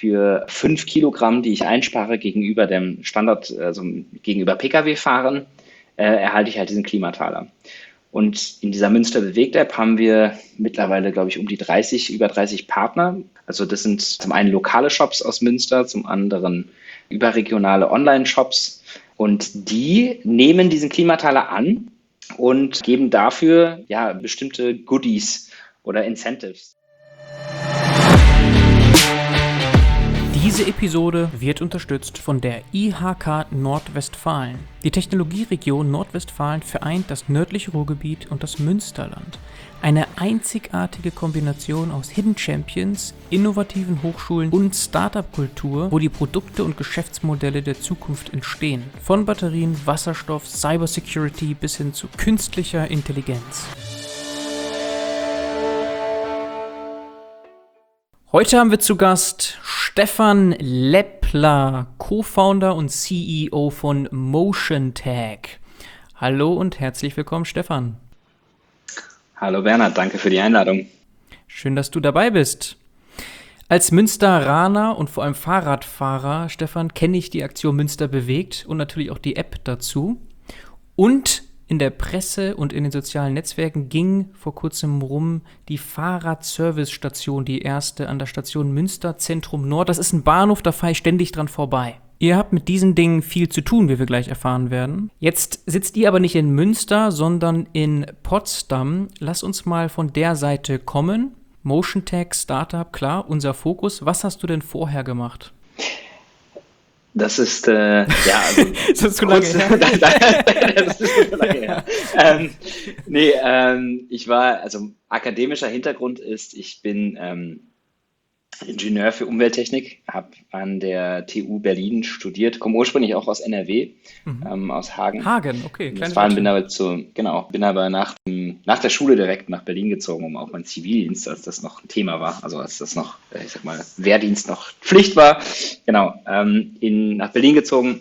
für 5 Kilogramm, die ich einspare gegenüber dem Standard, also gegenüber Pkw-Fahrern, erhalte ich halt diesen Klimataler. Und in dieser Münster Bewegt-App haben wir mittlerweile, glaube ich, über 30 Partner. Also das sind zum einen lokale Shops aus Münster, zum anderen überregionale Online-Shops. Und die nehmen diesen Klimataler an und geben dafür ja bestimmte Goodies oder Incentives. Diese Episode wird unterstützt von der IHK Nordwestfalen. Die Technologieregion Nordwestfalen vereint das nördliche Ruhrgebiet und das Münsterland. Eine einzigartige Kombination aus Hidden Champions, innovativen Hochschulen und Startup-Kultur, wo die Produkte und Geschäftsmodelle der Zukunft entstehen. Von Batterien, Wasserstoff, Cybersecurity bis hin zu künstlicher Intelligenz. Heute haben wir zu Gast Stefan Leppler, Co-Founder und CEO von MotionTag. Hallo und herzlich willkommen, Stefan. Hallo Bernhard, danke für die Einladung. Schön, dass du dabei bist. Als Münsteraner und vor allem Fahrradfahrer, Stefan, kenne ich die Aktion Münster bewegt und natürlich auch die App dazu. Und in der Presse und in den sozialen Netzwerken ging vor kurzem rum die Fahrradservice-Station, die erste an der Station Münster Zentrum Nord. Das ist ein Bahnhof, da fahre ich ständig dran vorbei. Ihr habt mit diesen Dingen viel zu tun, wie wir gleich erfahren werden. Jetzt sitzt ihr aber nicht in Münster, sondern in Potsdam. Lass uns mal von der Seite kommen. MotionTag, Startup, klar, unser Fokus. Was hast du denn vorher gemacht? Das ist, ja, also. Das ist zu lange her. Das ist zu lange her. Also akademischer Hintergrund ist, ich bin Ingenieur für Umwelttechnik, habe an der TU Berlin studiert, komme ursprünglich auch aus NRW, aus Hagen. Hagen, okay, kleines Bin aber nach der Schule direkt nach Berlin gezogen, um auch meinen Zivildienst, als das noch ein Thema war, also als das noch, ich sag mal, Wehrdienst noch Pflicht war, genau, nach Berlin gezogen,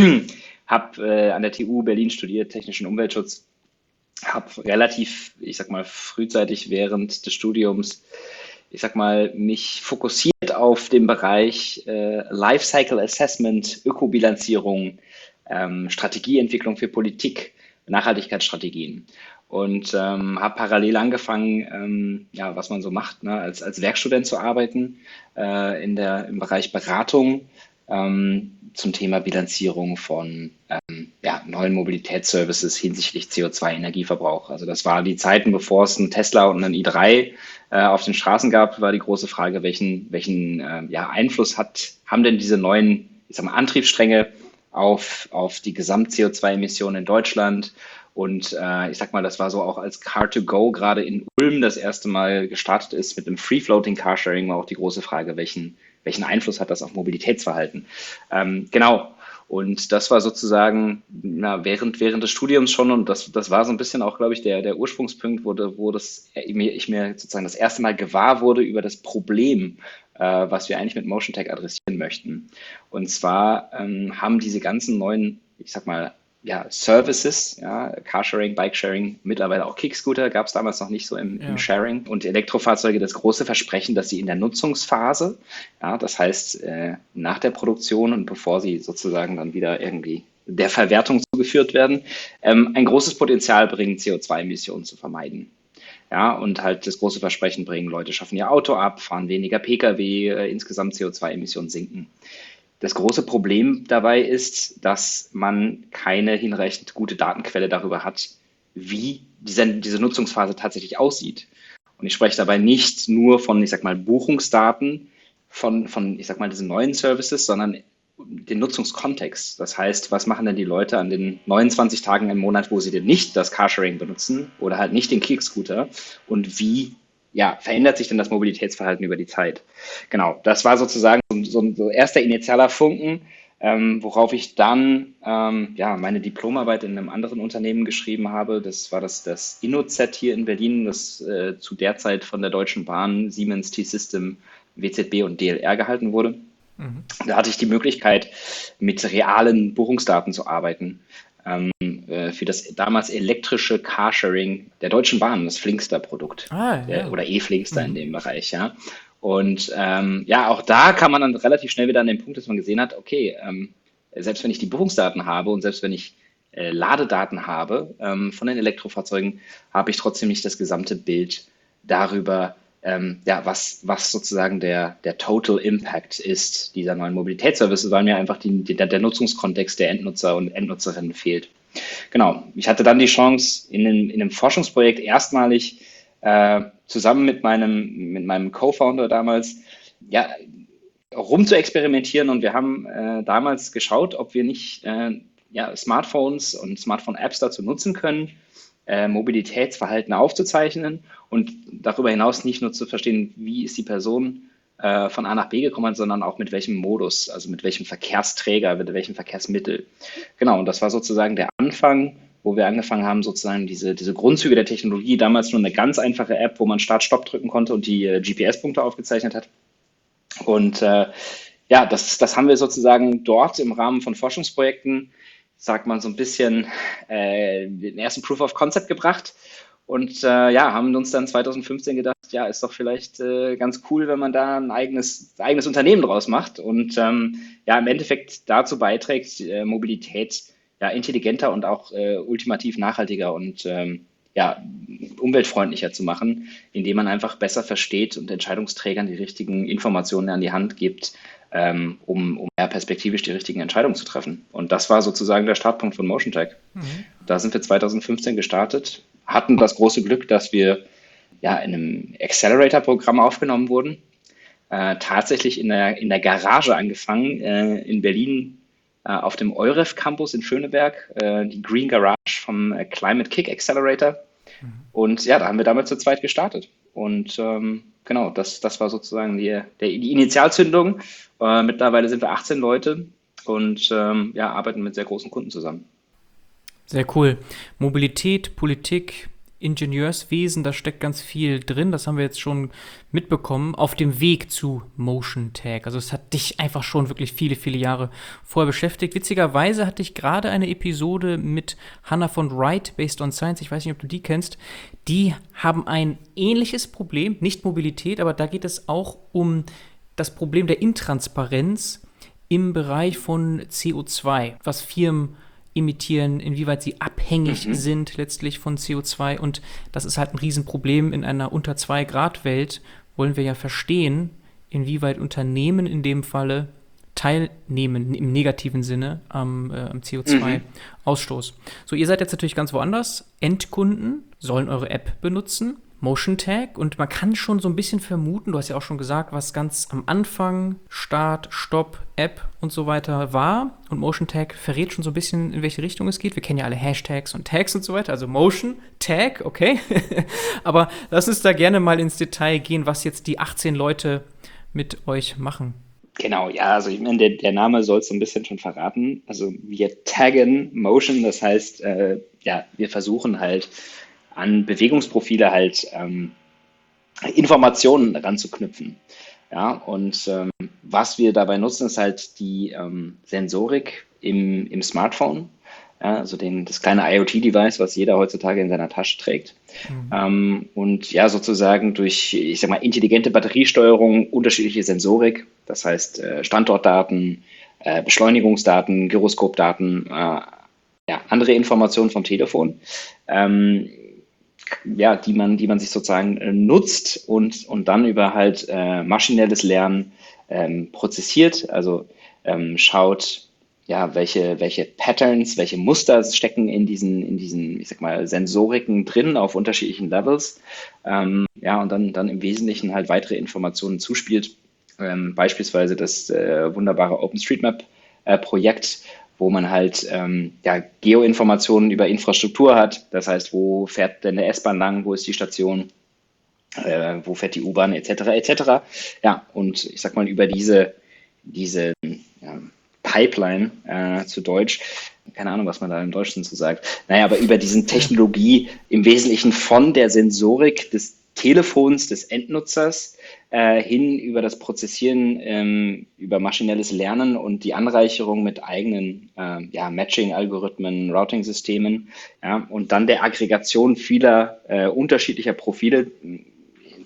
habe an der TU Berlin studiert, technischen Umweltschutz, habe relativ, ich sag mal, frühzeitig während des Studiums mich fokussiert auf den Bereich Lifecycle Assessment, Ökobilanzierung, Strategieentwicklung für Politik, Nachhaltigkeitsstrategien. Und habe parallel angefangen, was man so macht, ne, als Werkstudent zu arbeiten im Bereich Beratung zum Thema Bilanzierung von neuen Mobilitätsservices hinsichtlich CO2-Energieverbrauch. Also das war die Zeiten, bevor es einen Tesla und einen i3 auf den Straßen gab, war die große Frage, welchen Einfluss haben denn diese neuen, Antriebsstränge auf die Gesamt-CO2-Emissionen in Deutschland? Und das war so auch als Car2Go gerade in Ulm das erste Mal gestartet ist mit dem Free-Floating Carsharing, war auch die große Frage, welchen Einfluss hat das auf Mobilitätsverhalten? Genau. Und das war sozusagen während des Studiums schon, und das war so ein bisschen auch, glaube ich, der Ursprungspunkt, wo ich mir sozusagen das erste Mal gewahr wurde über das Problem, was wir eigentlich mit MotionTag adressieren möchten. Und zwar haben diese ganzen neuen, Services, Carsharing, Bikesharing, mittlerweile auch Kickscooter, gab es damals noch nicht so im Sharing, und Elektrofahrzeuge das große Versprechen, dass sie in der Nutzungsphase, das heißt nach der Produktion und bevor sie sozusagen dann wieder irgendwie der Verwertung zugeführt werden, ein großes Potenzial bringen, CO2-Emissionen zu vermeiden. Ja, und halt das große Versprechen bringen, Leute schaffen ihr Auto ab, fahren weniger Pkw, insgesamt CO2-Emissionen sinken. Das große Problem dabei ist, dass man keine hinreichend gute Datenquelle darüber hat, wie diese Nutzungsphase tatsächlich aussieht. Und ich spreche dabei nicht nur von, Buchungsdaten von diesen neuen Services, sondern den Nutzungskontext. Das heißt, was machen denn die Leute an den 29 Tagen im Monat, wo sie denn nicht das Carsharing benutzen oder halt nicht den Kickscooter, und wie verändert sich denn das Mobilitätsverhalten über die Zeit? Genau, das war sozusagen so ein erster initialer Funken, worauf ich dann meine Diplomarbeit in einem anderen Unternehmen geschrieben habe. Das war das InnoZ hier in Berlin, das zu der Zeit von der Deutschen Bahn, Siemens, T-System, WZB und DLR gehalten wurde. Da hatte ich die Möglichkeit, mit realen Buchungsdaten zu arbeiten. Für das damals elektrische Carsharing der Deutschen Bahn, das Flinkster-Produkt, oder E-Flinkster in dem Bereich, ja. Und ja, auch da kam man dann relativ schnell wieder an den Punkt, dass man gesehen hat, okay, selbst wenn ich die Buchungsdaten habe und selbst wenn ich Ladedaten habe von den Elektrofahrzeugen, habe ich trotzdem nicht das gesamte Bild darüber, ja, was sozusagen der Total Impact ist dieser neuen Mobilitätsservices, weil mir einfach der Nutzungskontext der Endnutzer und Endnutzerinnen fehlt. Genau, ich hatte dann die Chance, in einem Forschungsprojekt erstmalig zusammen mit meinem Co-Founder damals, ja, rum zu experimentieren, und wir haben damals geschaut, ob wir nicht ja, Smartphones und Smartphone-Apps dazu nutzen können, Mobilitätsverhalten aufzuzeichnen und darüber hinaus nicht nur zu verstehen, wie ist die Person von A nach B gekommen, sondern auch mit welchem Modus, also mit welchem Verkehrsträger, mit welchem Verkehrsmittel. Genau, und das war sozusagen der Anfang, wo wir angefangen haben, sozusagen diese Grundzüge der Technologie, damals nur eine ganz einfache App, wo man Start-Stopp drücken konnte und die GPS-Punkte aufgezeichnet hat. Und ja, das haben wir sozusagen dort im Rahmen von Forschungsprojekten, sagt man, so ein bisschen den ersten Proof of Concept gebracht. Und ja, haben uns dann 2015 gedacht, ja, ist doch vielleicht ganz cool, wenn man da ein eigenes Unternehmen draus macht und ja, im Endeffekt dazu beiträgt, Mobilität ja, intelligenter und auch ultimativ nachhaltiger und ja, umweltfreundlicher zu machen, indem man einfach besser versteht und Entscheidungsträgern die richtigen Informationen an die Hand gibt, um ja, perspektivisch die richtigen Entscheidungen zu treffen. Und das war sozusagen der Startpunkt von MotionTech. Da sind wir 2015 gestartet, hatten das große Glück, dass wir ja in einem Accelerator-Programm aufgenommen wurden, tatsächlich in der Garage angefangen, in Berlin auf dem EUREF Campus in Schöneberg, die Green Garage vom Climate Kick Accelerator. Und ja, da haben wir damit zu zweit gestartet. Und genau, das war sozusagen die Initialzündung. Mittlerweile sind wir 18 Leute und ja, arbeiten mit sehr großen Kunden zusammen. Sehr cool. Mobilität, Politik, Ingenieurswesen, da steckt ganz viel drin. Das haben wir jetzt schon mitbekommen auf dem Weg zu MotionTech. Also es hat dich einfach schon wirklich viele, viele Jahre vorher beschäftigt. Witzigerweise hatte ich gerade eine Episode mit Hannah von Wright, Based on Science. Ich weiß nicht, ob du die kennst. Die haben ein ähnliches Problem, nicht Mobilität, aber da geht es auch um das Problem der Intransparenz im Bereich von CO2, was Firmen emittieren, inwieweit sie abhängig sind letztlich von CO2, und das ist halt ein Riesenproblem. In einer unter 2 Grad Welt wollen wir ja verstehen, inwieweit Unternehmen in dem Falle teilnehmen, im negativen Sinne, am CO2-Ausstoß. So, ihr seid jetzt natürlich ganz woanders. Endkunden sollen eure App benutzen, MotionTech, und man kann schon so ein bisschen vermuten, du hast ja auch schon gesagt, was ganz am Anfang, Start, Stopp, App und so weiter war, und MotionTech verrät schon so ein bisschen, in welche Richtung es geht. Wir kennen ja alle Hashtags und Tags und so weiter, also MotionTag, okay, aber lass uns da gerne mal ins Detail gehen, was jetzt die 18 Leute mit euch machen. Genau, ja, also ich meine, der Name soll es so ein bisschen schon verraten. Also wir taggen Motion, das heißt, ja, wir versuchen halt an Bewegungsprofile halt Informationen ranzuknüpfen. Ja, und was wir dabei nutzen, ist halt die Sensorik im Smartphone, ja, also das kleine IoT-Device, was jeder heutzutage in seiner Tasche trägt. Und ja, sozusagen durch, ich sag mal, intelligente Batteriesteuerung, unterschiedliche Sensorik, das heißt Standortdaten, Beschleunigungsdaten, Gyroskopdaten, ja, andere Informationen vom Telefon, ja, die man sich sozusagen nutzt und dann über halt maschinelles Lernen prozessiert, also schaut, ja, welche Patterns, welche Muster stecken in diesen, ich sag mal, Sensoriken drin auf unterschiedlichen Levels, ja, und dann im Wesentlichen halt weitere Informationen zuspielt, beispielsweise das wunderbare OpenStreetMap-Projekt, wo man halt ja, Geoinformationen über Infrastruktur hat. Das heißt, wo fährt denn der S-Bahn lang, wo ist die Station, wo fährt die U-Bahn, etc., etc. Ja, und ich sag mal, über diese Pipeline zu Deutsch, keine Ahnung, was man da im Deutschen zu sagt, naja, aber über diesen Technologie im Wesentlichen von der Sensorik des Telefons des Endnutzers hin über das Prozessieren, über maschinelles Lernen und die Anreicherung mit eigenen ja, Matching-Algorithmen, Routing-Systemen, ja, und dann der Aggregation vieler unterschiedlicher Profile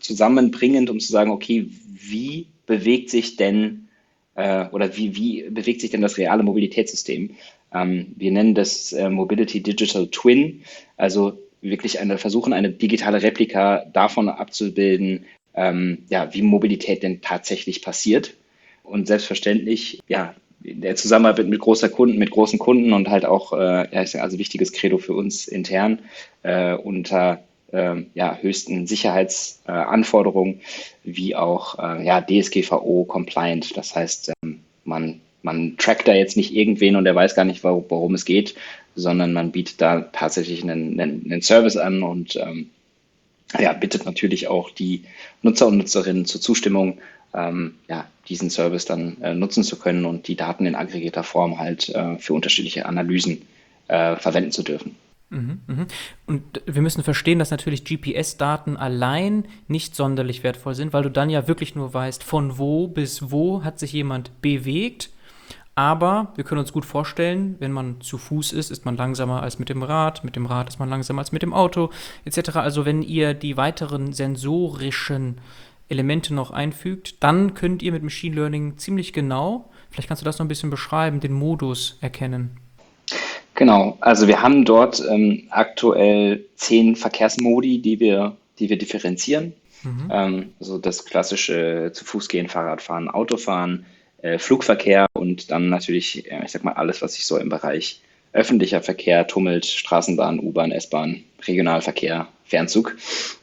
zusammenbringend, um zu sagen, okay, wie bewegt sich denn oder wie bewegt sich denn das reale Mobilitätssystem? Wir nennen das Mobility Digital Twin, also wirklich versuchen, eine digitale Replika davon abzubilden, wie Mobilität denn tatsächlich passiert. Und selbstverständlich, ja, der Zusammenarbeit mit großen Kunden und halt auch, also wichtiges Credo für uns intern, unter höchsten Sicherheitsanforderungen, wie auch DSGVO-compliant. Das heißt, man trackt da jetzt nicht irgendwen und der weiß gar nicht, worum es geht, sondern man bietet da tatsächlich einen Service an und bittet natürlich auch die Nutzer und Nutzerinnen zur Zustimmung, diesen Service dann nutzen zu können und die Daten in aggregierter Form halt für unterschiedliche Analysen verwenden zu dürfen. Und wir müssen verstehen, dass natürlich GPS-Daten allein nicht sonderlich wertvoll sind, weil du dann ja wirklich nur weißt, von wo bis wo hat sich jemand bewegt. Aber wir können uns gut vorstellen, wenn man zu Fuß ist man langsamer als mit dem Rad ist man langsamer als mit dem Auto, etc. Also wenn ihr die weiteren sensorischen Elemente noch einfügt, dann könnt ihr mit Machine Learning ziemlich genau, vielleicht kannst du das noch ein bisschen beschreiben, den Modus erkennen. Genau, also wir haben dort aktuell 10 Verkehrsmodi, die wir differenzieren. Also das klassische zu Fuß gehen, Fahrradfahren, Autofahren, Flugverkehr und dann natürlich, alles, was sich so im Bereich öffentlicher Verkehr tummelt, Straßenbahn, U-Bahn, S-Bahn, Regionalverkehr, Fernzug.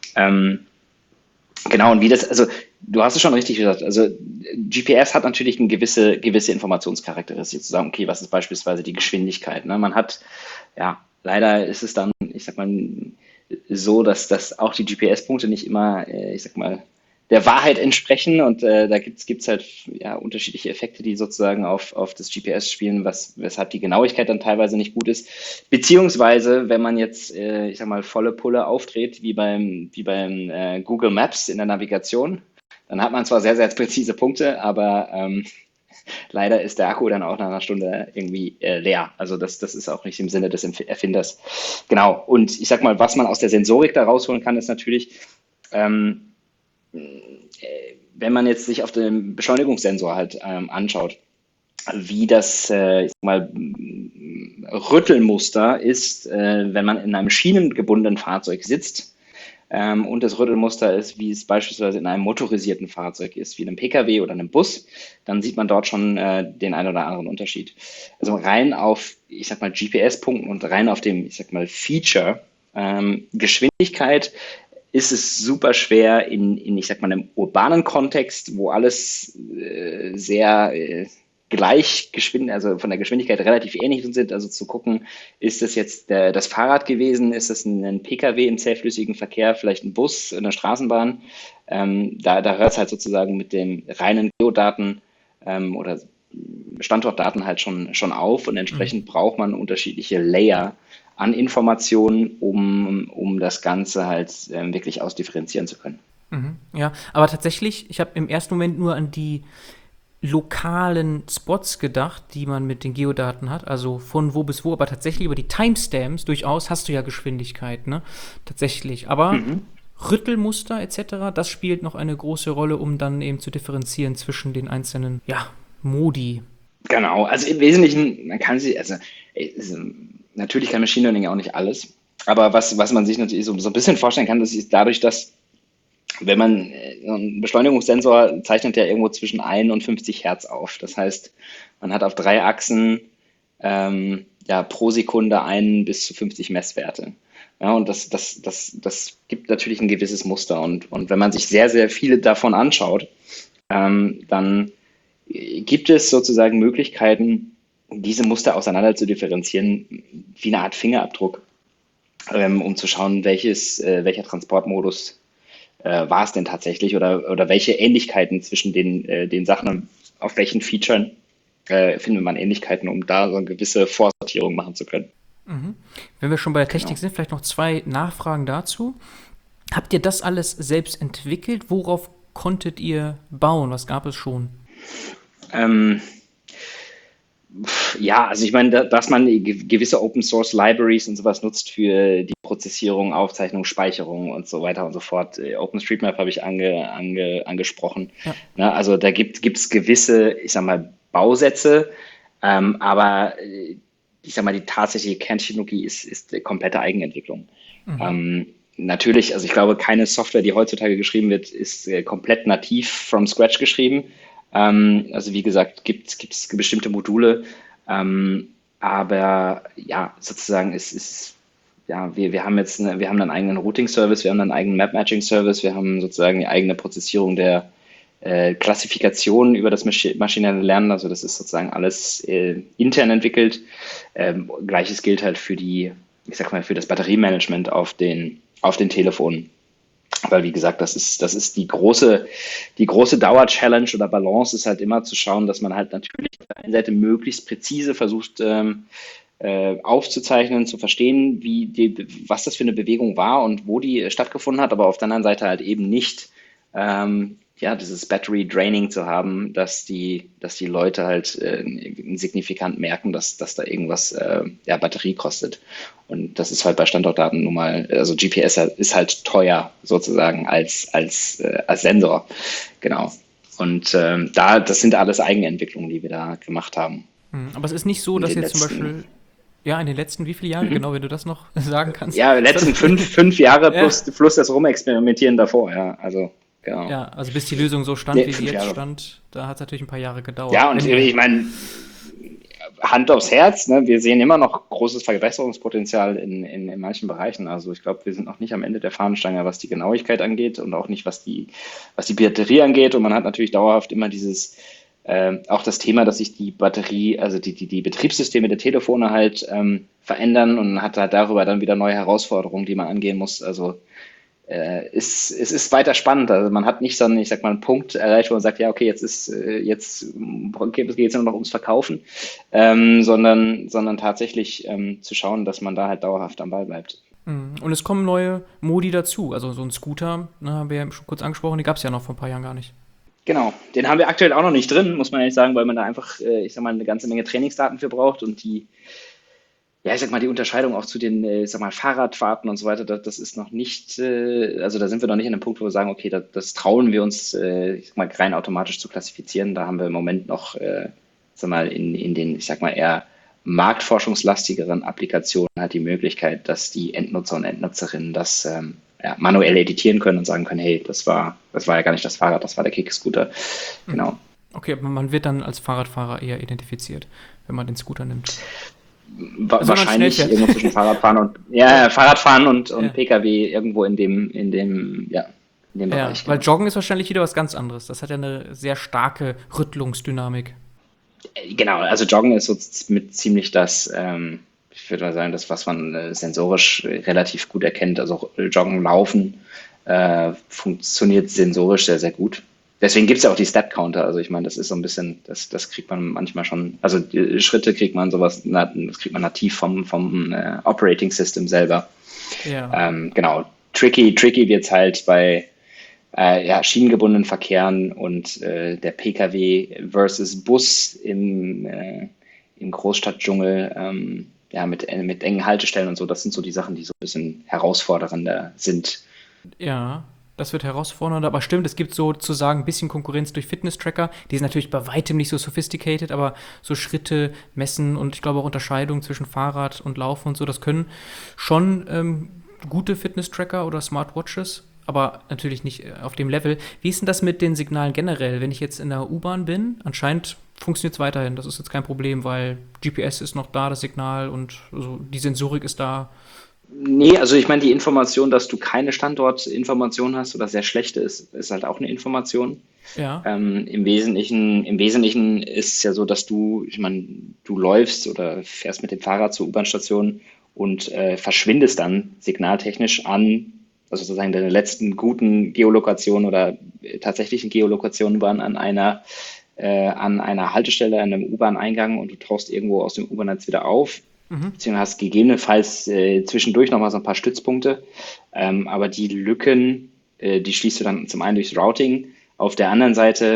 Genau, und also du hast es schon richtig gesagt, also GPS hat natürlich eine gewisse Informationscharakteristik, zu sagen, okay, was ist beispielsweise die Geschwindigkeit, ne? Man hat, leider ist es dann, so, dass auch die GPS-Punkte nicht immer, der Wahrheit entsprechen und da gibt's halt unterschiedliche Effekte, die sozusagen auf das GPS spielen, weshalb die Genauigkeit dann teilweise nicht gut ist. Beziehungsweise, wenn man jetzt, volle Pulle aufdreht, wie beim Google Maps in der Navigation, dann hat man zwar sehr, sehr präzise Punkte, aber leider ist der Akku dann auch nach einer Stunde irgendwie leer. Also das ist auch nicht im Sinne des Erfinders. Genau. Und was man aus der Sensorik da rausholen kann, ist natürlich, wenn man jetzt sich auf den Beschleunigungssensor halt anschaut, wie das Rüttelmuster ist, wenn man in einem schienengebundenen Fahrzeug sitzt und das Rüttelmuster ist, wie es beispielsweise in einem motorisierten Fahrzeug ist, wie einem Pkw oder einem Bus, dann sieht man dort schon den einen oder anderen Unterschied. Also rein auf, GPS-Punkten und rein auf dem, Feature, Geschwindigkeit, ist es super schwer in einem urbanen Kontext, wo alles sehr gleich also von der Geschwindigkeit relativ ähnlich sind, also zu gucken, ist das jetzt das Fahrrad gewesen, ist das ein Pkw im zähflüssigen Verkehr, vielleicht ein Bus, eine Straßenbahn, da hört es halt sozusagen mit den reinen Geodaten oder Standortdaten halt schon auf und entsprechend braucht man unterschiedliche Layer an Informationen, um das Ganze halt wirklich ausdifferenzieren zu können. Ja, aber tatsächlich, ich habe im ersten Moment nur an die lokalen Spots gedacht, die man mit den Geodaten hat, also von wo bis wo, aber tatsächlich über die Timestamps durchaus hast du ja Geschwindigkeit, ne? Tatsächlich, aber Rüttelmuster etc., das spielt noch eine große Rolle, um dann eben zu differenzieren zwischen den einzelnen, Modi. Genau, also im Wesentlichen, natürlich kann Machine Learning auch nicht alles, aber was man sich natürlich so ein bisschen vorstellen kann, das ist dadurch, dass wenn man ein Beschleunigungssensor zeichnet ja irgendwo zwischen 1 und 50 Hertz auf. Das heißt, man hat auf 3 Achsen pro Sekunde 1 bis zu 50 Messwerte. Ja, und das gibt natürlich ein gewisses Muster. Und wenn man sich sehr, sehr viele davon anschaut, dann gibt es sozusagen Möglichkeiten, diese Muster auseinander zu differenzieren, wie eine Art Fingerabdruck, um zu schauen, welcher Transportmodus war es denn tatsächlich oder welche Ähnlichkeiten zwischen den Sachen, auf welchen Featuren findet man Ähnlichkeiten, um da so eine gewisse Vorsortierung machen zu können. Wenn wir schon bei der Technik sind, vielleicht noch 2 Nachfragen dazu. Habt ihr das alles selbst entwickelt? Worauf konntet ihr bauen? Was gab es schon? Ja, also ich meine, dass man gewisse Open Source Libraries und sowas nutzt für die Prozessierung, Aufzeichnung, Speicherung und so weiter und so fort. OpenStreetMap habe ich angesprochen. Ja. Ne, also da gibt's gewisse, ich sag mal, Bausätze, aber ich sag mal, die tatsächliche Kerntechnologie ist komplette Eigenentwicklung. Natürlich, also ich glaube, keine Software, die heutzutage geschrieben wird, ist komplett nativ from scratch geschrieben. Also wie gesagt, gibt's bestimmte Module, aber ja, sozusagen ja, wir haben wir haben einen eigenen Routing-Service, wir haben einen eigenen Map-Matching-Service, wir haben sozusagen die eigene Prozessierung der Klassifikation über das maschinelle Lernen, also das ist sozusagen alles intern entwickelt. Gleiches gilt halt für ich sag mal, für das Batteriemanagement auf den Telefonen. Weil, wie gesagt, das ist die große Dauer-Challenge oder Balance ist halt immer zu schauen, dass man halt natürlich auf der einen Seite möglichst präzise versucht, aufzuzeichnen, zu verstehen, was das für eine Bewegung war und wo die stattgefunden hat, aber auf der anderen Seite halt eben nicht, ja, dieses Battery Draining zu haben, dass die Leute halt signifikant merken, dass da irgendwas ja, Batterie kostet. Und das ist halt bei Standortdaten nun mal, also GPS ist halt teuer sozusagen als Sensor. Genau. Und das sind alles Eigenentwicklungen, die wir da gemacht haben. Aber es ist nicht so, In dass den jetzt zum Beispiel, ja, in den letzten wie viele Jahre, genau, wenn du das noch sagen kannst. Ja, letzten fünf Jahre Ja. plus das Rumexperimentieren davor, ja. Also, genau. Ja, also bis die Lösung so stand, Nee, wie sie 5 jetzt Jahre. stand, da hat es natürlich ein paar Jahre gedauert. Ja, und ich meine, Hand aufs Herz, ne, wir sehen immer noch großes Verbesserungspotenzial in manchen Bereichen. Also ich glaube, wir sind noch nicht am Ende der Fahnenstange, was die Genauigkeit angeht und auch nicht, was die Batterie angeht. Und man hat natürlich dauerhaft immer auch das Thema, dass sich die Batterie, also die Betriebssysteme der Telefone halt verändern und hat halt darüber dann wieder neue Herausforderungen, die man angehen muss. Also es ist weiter spannend. Also man hat nicht so einen, ich sag mal, einen Punkt erreicht, wo man sagt, ja, okay, jetzt geht es nur noch ums Verkaufen, sondern tatsächlich zu schauen, dass man da halt dauerhaft am Ball bleibt. Und es kommen neue Modi dazu. Also so ein Scooter, ne, haben wir ja schon kurz angesprochen, die gab es ja noch vor ein paar Jahren gar nicht. Genau, den haben wir aktuell auch noch nicht drin, muss man ehrlich sagen, weil man da einfach, ich sag mal, eine ganze Menge Trainingsdaten für braucht und ja, ich sag mal, die Unterscheidung auch zu den, ich sag mal, Fahrradfahrten und so weiter, das ist noch nicht, also da sind wir noch nicht an dem Punkt, wo wir sagen, okay, das trauen wir uns, ich sag mal, rein automatisch zu klassifizieren. Da haben wir im Moment noch, sag mal, in den, ich sag mal, eher marktforschungslastigeren Applikationen halt die Möglichkeit, dass die Endnutzer und Endnutzerinnen das ja, manuell editieren können und sagen können, hey, das war ja gar nicht das Fahrrad, das war der Kick-Scooter. Genau. Okay, aber man wird dann als Fahrradfahrer eher identifiziert, wenn man den Scooter nimmt. Also Wahrscheinlich schnell fährt. irgendwo zwischen Fahrradfahren und Ja. Pkw irgendwo in dem Ja, Bereich. weil Genau. Joggen ist wahrscheinlich wieder was ganz anderes. Das hat ja eine sehr starke Rüttelungsdynamik. Genau, also Joggen ist so mit ziemlich ich würde mal sagen, das, was man sensorisch relativ gut erkennt. Also Joggen, Laufen funktioniert sensorisch sehr, sehr gut. Deswegen gibt es ja auch die Step-Counter. Also ich meine, das ist so ein bisschen, das kriegt man manchmal schon, also die Schritte kriegt man das kriegt man nativ vom Operating System selber. Ja. Genau. Tricky wird's halt bei ja, schienengebundenen Verkehren und der Pkw versus Bus im Großstadtdschungel, ja, mit engen Haltestellen und so. Das sind so die Sachen, die so ein bisschen herausfordernder sind. Ja, das wird herausfordernd, aber stimmt, es gibt sozusagen ein bisschen Konkurrenz durch Fitness-Tracker. Die sind natürlich bei weitem nicht so sophisticated, aber so Schritte messen und ich glaube auch Unterscheidungen zwischen Fahrrad und Laufen und so, das können schon gute Fitness-Tracker oder Smartwatches, aber natürlich nicht auf dem Level. Wie ist denn das mit den Signalen generell? Wenn ich jetzt in der U-Bahn bin, anscheinend funktioniert es weiterhin. Das ist jetzt kein Problem, weil GPS ist noch da, das Signal und also die Sensorik ist da. Nee, also ich meine, die Information, dass du keine Standortinformation hast oder sehr schlechte ist halt auch eine Information. Ja. Im Wesentlichen ist es ja so, dass ich meine, du läufst oder fährst mit dem Fahrrad zur U-Bahn-Station und verschwindest dann signaltechnisch also sozusagen deine letzten guten Geolokationen oder tatsächlichen Geolokationen waren an einer Haltestelle, an einem U-Bahn-Eingang und du tauchst irgendwo aus dem U-Bahn-Netz wieder auf. Beziehungsweise hast gegebenenfalls zwischendurch nochmal so ein paar Stützpunkte. Aber die Lücken, die schließt du dann zum einen durchs Routing. Auf der anderen Seite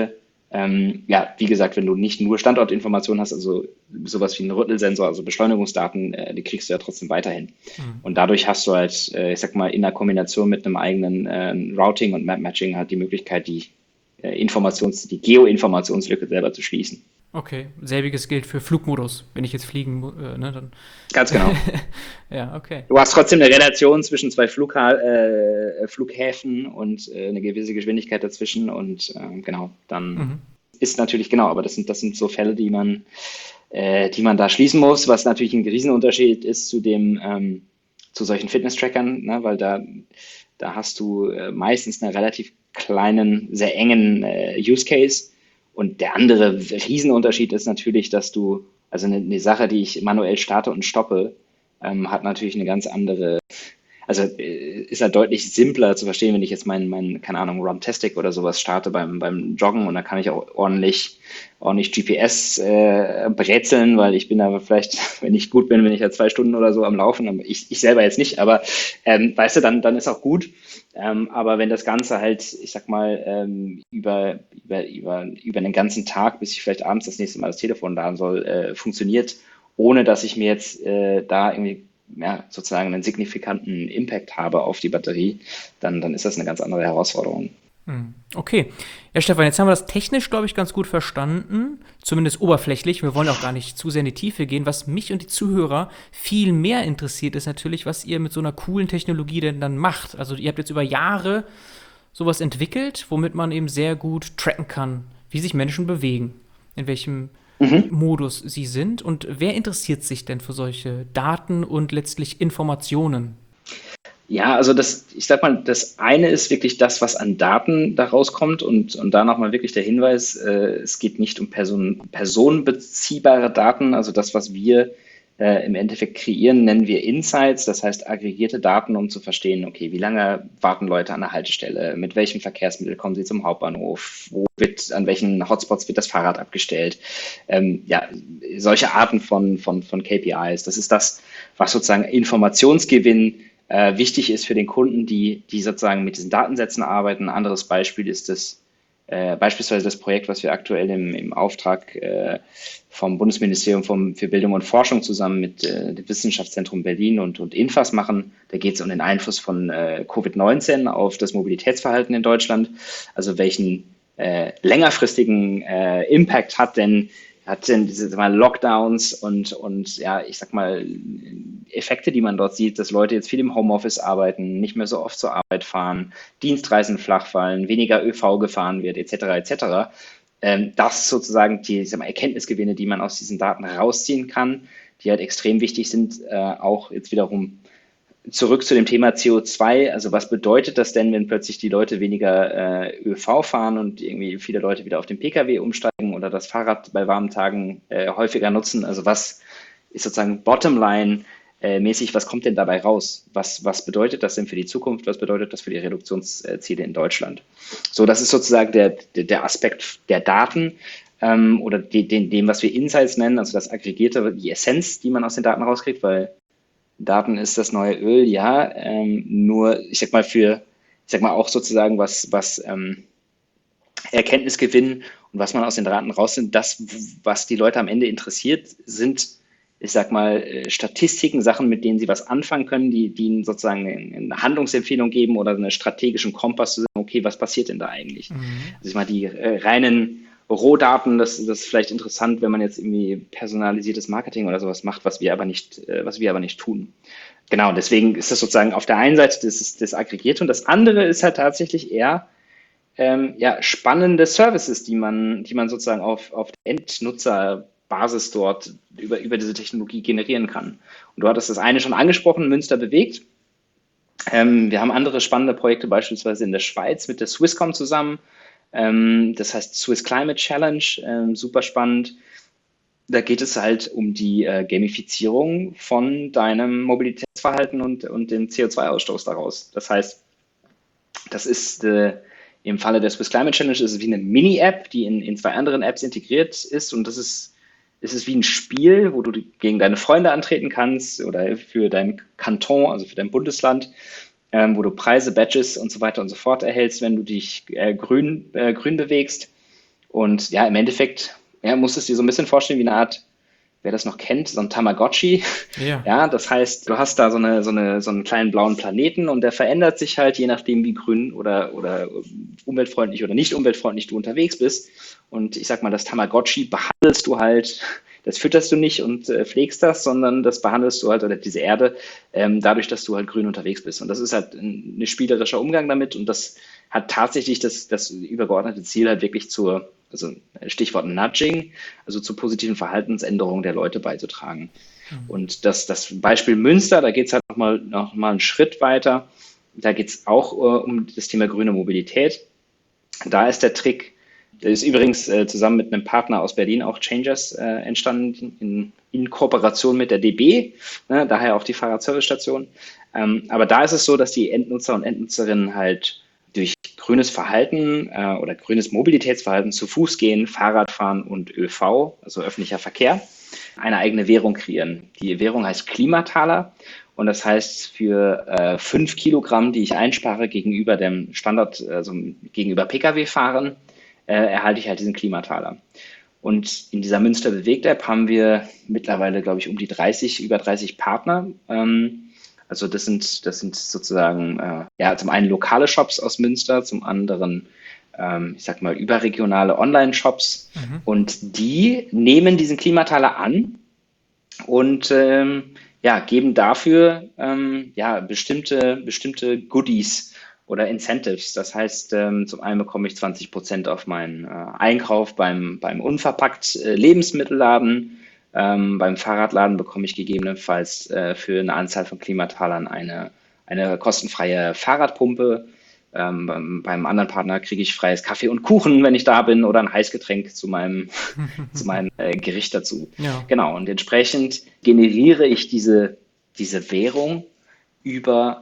Ja, wie gesagt, wenn du nicht nur Standortinformationen hast, also sowas wie einen Rüttelsensor, also Beschleunigungsdaten, die kriegst du ja trotzdem weiterhin. Mhm. Und dadurch hast du halt, ich sag mal, in der Kombination mit einem eigenen Routing und Map-Matching halt die Möglichkeit, die Geo-Informationslücke selber zu schließen. Okay, selbiges gilt für Flugmodus. Wenn ich jetzt ne, dann. Ganz genau. Ja, okay. Du hast trotzdem eine Relation zwischen zwei Flughäfen und eine gewisse Geschwindigkeit dazwischen und genau, dann Mhm. ist natürlich genau, aber das sind so Fälle, die man da schließen muss, was natürlich ein Riesenunterschied ist zu solchen Fitness-Trackern, ne, weil da hast du meistens einen relativ kleinen, sehr engen Use Case. Und der andere Riesenunterschied ist natürlich, dass also eine Sache, die ich manuell starte und stoppe, hat natürlich eine ganz andere, also ist halt deutlich simpler zu verstehen, wenn ich jetzt keine Ahnung, Runtastic oder sowas starte beim Joggen und da kann ich auch ordentlich GPS brezeln, weil ich bin da vielleicht, wenn ich gut bin, bin ich ja 2 Stunden oder so am Laufen, aber ich selber jetzt nicht, aber weißt du, dann ist auch gut. Aber wenn das Ganze halt, ich sag mal, über einen ganzen Tag, bis ich vielleicht abends das nächste Mal das Telefon laden soll, funktioniert, ohne dass ich mir jetzt da irgendwie ja, sozusagen einen signifikanten Impact habe auf die Batterie, dann ist das eine ganz andere Herausforderung. Mhm. Okay. Ja, Stefan, jetzt haben wir das technisch, glaube ich, ganz gut verstanden. Zumindest oberflächlich. Wir wollen auch gar nicht zu sehr in die Tiefe gehen. Was mich und die Zuhörer viel mehr interessiert, ist natürlich, was ihr mit so einer coolen Technologie denn dann macht. Also ihr habt jetzt über Jahre sowas entwickelt, womit man eben sehr gut tracken kann, wie sich Menschen bewegen, in welchem Mhm. Modus sie sind. Und wer interessiert sich denn für solche Daten und letztlich Informationen? Ja, also ich sag mal, das eine ist wirklich das, was an Daten da rauskommt und da nochmal wirklich der Hinweis, es geht nicht um personenbeziehbare Daten, also das, was wir im Endeffekt kreieren, nennen wir Insights, das heißt aggregierte Daten, um zu verstehen, okay, wie lange warten Leute an der Haltestelle, mit welchem Verkehrsmittel kommen sie zum Hauptbahnhof, an welchen Hotspots wird das Fahrrad abgestellt, ja, solche Arten von KPIs, das ist das, was sozusagen Informationsgewinn wichtig ist für den Kunden, die sozusagen mit diesen Datensätzen arbeiten. Ein anderes Beispiel ist beispielsweise das Projekt, was wir aktuell im Auftrag vom Bundesministerium für Bildung und Forschung zusammen mit dem Wissenschaftszentrum Berlin und INFAS machen. Da geht es um den Einfluss von Covid-19 auf das Mobilitätsverhalten in Deutschland. Also welchen längerfristigen Impact hat denn diese sag mal, Lockdowns und ja, ich sag mal, Effekte, die man dort sieht, dass Leute jetzt viel im Homeoffice arbeiten, nicht mehr so oft zur Arbeit fahren, Dienstreisen flach fallen, weniger ÖV gefahren wird, etc., etc. Das sozusagen die sag mal, Erkenntnisgewinne, die man aus diesen Daten rausziehen kann, die halt extrem wichtig sind, auch jetzt wiederum zurück zu dem Thema CO2. Also was bedeutet das denn, wenn plötzlich die Leute weniger ÖV fahren und irgendwie viele Leute wieder auf den Pkw umsteigen oder das Fahrrad bei warmen Tagen häufiger nutzen? Also was ist sozusagen Bottomline mäßig, was kommt denn dabei raus? Was bedeutet das denn für die Zukunft? Was bedeutet das für die Reduktionsziele in Deutschland? So, das ist sozusagen der Aspekt der Daten oder dem, was wir Insights nennen, also das Aggregierte, die Essenz, die man aus den Daten rauskriegt, weil Daten ist das neue Öl, ja. Nur, ich sag mal auch sozusagen, was Erkenntnisgewinn und was man aus den Daten rausnimmt, was die Leute am Ende interessiert, sind, ich sag mal, Statistiken, Sachen, mit denen sie was anfangen können, die ihnen sozusagen eine Handlungsempfehlung geben oder einen strategischen Kompass zu sagen, okay, was passiert denn da eigentlich? Mhm. Also ich meine, die reinen Rohdaten, das ist vielleicht interessant, wenn man jetzt irgendwie personalisiertes Marketing oder sowas macht, was wir aber nicht tun. Genau, deswegen ist das sozusagen auf der einen Seite das Aggregierte und das andere ist halt tatsächlich eher ja, spannende Services, die man sozusagen auf Endnutzerbasis dort über diese Technologie generieren kann. Und du hattest das eine schon angesprochen, Münster bewegt. Wir haben andere spannende Projekte beispielsweise in der Schweiz mit der Swisscom zusammen. Das heißt Swiss Climate Challenge, super spannend. Da geht es halt um die Gamifizierung von deinem Mobilitätsverhalten und dem CO2-Ausstoß daraus. Das heißt, das ist im Falle der Swiss Climate Challenge ist es wie eine Mini-App, die in zwei anderen Apps integriert ist und es ist wie ein Spiel, wo du gegen deine Freunde antreten kannst oder für dein Kanton, also für dein Bundesland, wo du Preise, Badges und so weiter und so fort erhältst, wenn du dich grün bewegst. Und ja, im Endeffekt, ja, musst du es dir so ein bisschen vorstellen wie eine Art, wer das noch kennt, so ein Tamagotchi. Ja. Ja, das heißt, du hast da so einen kleinen blauen Planeten und der verändert sich halt, je nachdem, wie grün oder umweltfreundlich oder nicht umweltfreundlich du unterwegs bist. Und ich sag mal, das Tamagotchi behandelst du halt, das fütterst du nicht und pflegst das, sondern das behandelst du halt, oder diese Erde, dadurch, dass du halt grün unterwegs bist. Und das ist halt ein spielerischer Umgang damit und das hat tatsächlich das übergeordnete Ziel halt wirklich also Stichwort Nudging, also zur positiven Verhaltensänderung der Leute beizutragen. Und das Beispiel Münster, da geht es halt noch mal einen Schritt weiter. Da geht es auch um das Thema grüne Mobilität. Da ist der Trick, der ist übrigens zusammen mit einem Partner aus Berlin, auch Changers, entstanden in Kooperation mit der DB, ne, daher auch die Fahrradservicestation. Aber da ist es so, dass die Endnutzer und Endnutzerinnen halt durch grünes Verhalten oder grünes Mobilitätsverhalten zu Fuß gehen, Fahrradfahren und ÖV, also öffentlicher Verkehr, eine eigene Währung kreieren. Die Währung heißt Klimataler und das heißt für 5 Kilogramm, die ich einspare gegenüber dem Standard, also gegenüber Pkw-Fahren, erhalte ich halt diesen Klimataler. Und in dieser Münster Bewegt-App haben wir mittlerweile, glaube ich, über 30 Partner. Also das sind sozusagen ja zum einen lokale Shops aus Münster, zum anderen ich sag mal überregionale Online-Shops und die nehmen diesen Klimataler an und ja geben dafür ja bestimmte Goodies oder Incentives. Das heißt, zum einen bekomme ich 20% auf meinen Einkauf beim unverpackt Lebensmittelladen. Beim Fahrradladen bekomme ich gegebenenfalls für eine Anzahl von Klimatalern eine kostenfreie Fahrradpumpe. Beim anderen Partner kriege ich freies Kaffee und Kuchen, wenn ich da bin, oder ein Heißgetränk zu meinem Gericht dazu. Ja. Genau, und entsprechend generiere ich diese Währung über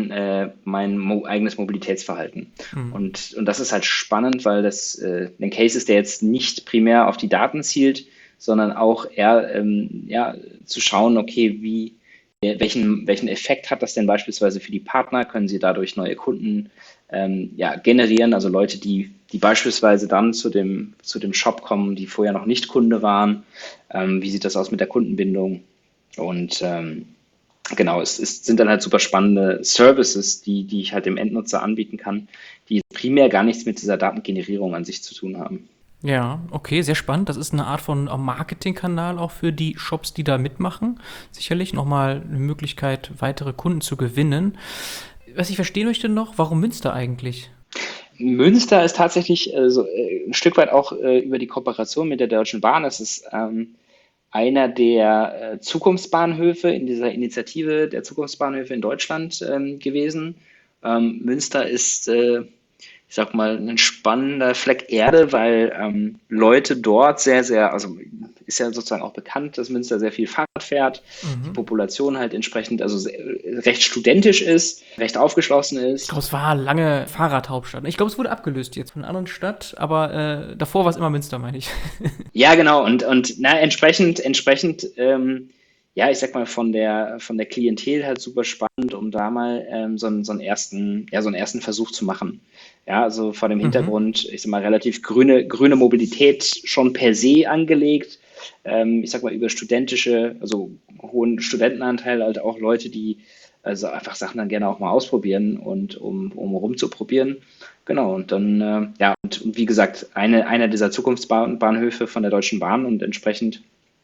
mein eigenes Mobilitätsverhalten. Und das ist halt spannend, weil das ein Case ist, der jetzt nicht primär auf die Daten zielt, sondern auch eher ja, zu schauen, okay, welchen Effekt hat das denn beispielsweise für die Partner? Können sie dadurch neue Kunden ja, generieren? Also Leute, die beispielsweise dann zu dem Shop kommen, die vorher noch nicht Kunde waren. Wie sieht das aus mit der Kundenbindung? Und genau, es sind dann halt super spannende Services, die ich halt dem Endnutzer anbieten kann, die primär gar nichts mit dieser Datengenerierung an sich zu tun haben. Ja, okay, sehr spannend. Das ist eine Art von Marketingkanal auch für die Shops, die da mitmachen. Sicherlich nochmal eine Möglichkeit, weitere Kunden zu gewinnen. Was ich verstehen möchte noch, warum Münster eigentlich? Münster ist tatsächlich ein Stück weit auch über die Kooperation mit der Deutschen Bahn. Es ist einer der Zukunftsbahnhöfe in dieser Initiative der Zukunftsbahnhöfe in Deutschland gewesen. Münster ist, ich sag mal, ein spannender Fleck Erde, weil Leute dort also ist ja sozusagen auch bekannt, dass Münster sehr viel Fahrrad fährt, die Population halt entsprechend also recht studentisch ist, recht aufgeschlossen Ich ist. glaube, es war lange Fahrradhauptstadt. Ich glaube, es wurde abgelöst jetzt von einer anderen Stadt, aber davor war es immer Münster, meine ich. Ja, genau. Und na, entsprechend, ja, ich sag mal, von der Klientel halt super spannend, um da mal so einen ersten Versuch zu machen. Ja, also vor dem Hintergrund, ich sag mal, relativ grüne Mobilität schon per se angelegt. Ich sag mal, über also hohen Studentenanteil, halt auch Leute, die also einfach Sachen dann gerne auch mal ausprobieren und um rumzuprobieren. Genau, und dann, ja, und wie gesagt, einer dieser Zukunftsbahnhöfe von der Deutschen Bahn und entsprechend,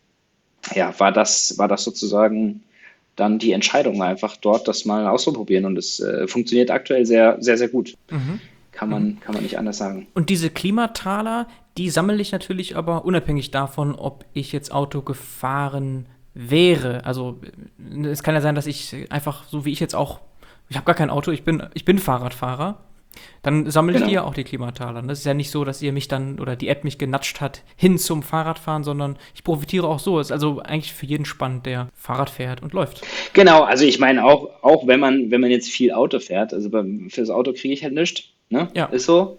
ja, war das sozusagen dann die Entscheidung, einfach dort das mal auszuprobieren und es funktioniert aktuell sehr, sehr, sehr gut. Kann man nicht anders sagen. Und diese Klimataler, die sammle ich natürlich aber unabhängig davon, ob ich jetzt Auto gefahren wäre. Also es kann ja sein, dass ich einfach, so wie ich jetzt auch, ich habe gar kein Auto, ich bin Fahrradfahrer. Dann sammle ich die Genau. ja auch die Klimataler. Das ist ja nicht so, dass ihr mich dann oder die App mich genatscht hat hin zum Fahrradfahren, sondern ich profitiere auch so. Ist also eigentlich für jeden spannend, der Fahrrad fährt und läuft. Genau, also ich meine auch wenn man jetzt viel Auto fährt, also fürs Auto kriege ich halt nichts, ne? Ja. Ist so.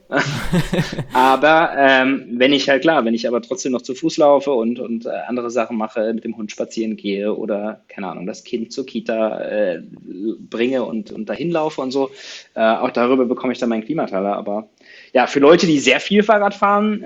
Aber wenn ich aber trotzdem noch zu Fuß laufe und andere Sachen mache, mit dem Hund spazieren gehe oder, keine Ahnung, das Kind zur Kita bringe und dahin laufe und so, auch darüber bekomme ich dann meinen Klimataler. Aber ja, für Leute, die sehr viel Fahrrad fahren,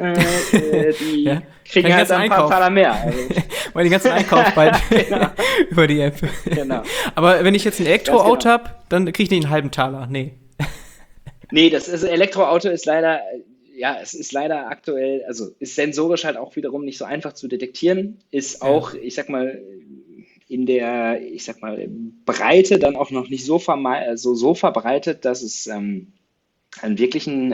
die Ja, kriegen den halt ganzen dann ein paar Einkauf. Taler mehr. Also, Weil den ganzen Einkauf bald genau, über die App. genau, Aber wenn ich jetzt ein ganz Elektroauto genau. habe, dann kriege ich nicht einen halben Taler. Nee. Nee, das ist, Elektroauto ist leider, ja, es ist leider aktuell, also ist sensorisch halt auch wiederum nicht so einfach zu detektieren, ist Ja. auch, ich sag mal, in der, ich sag mal, Breite dann auch noch nicht so, so verbreitet, dass es einen wirklichen,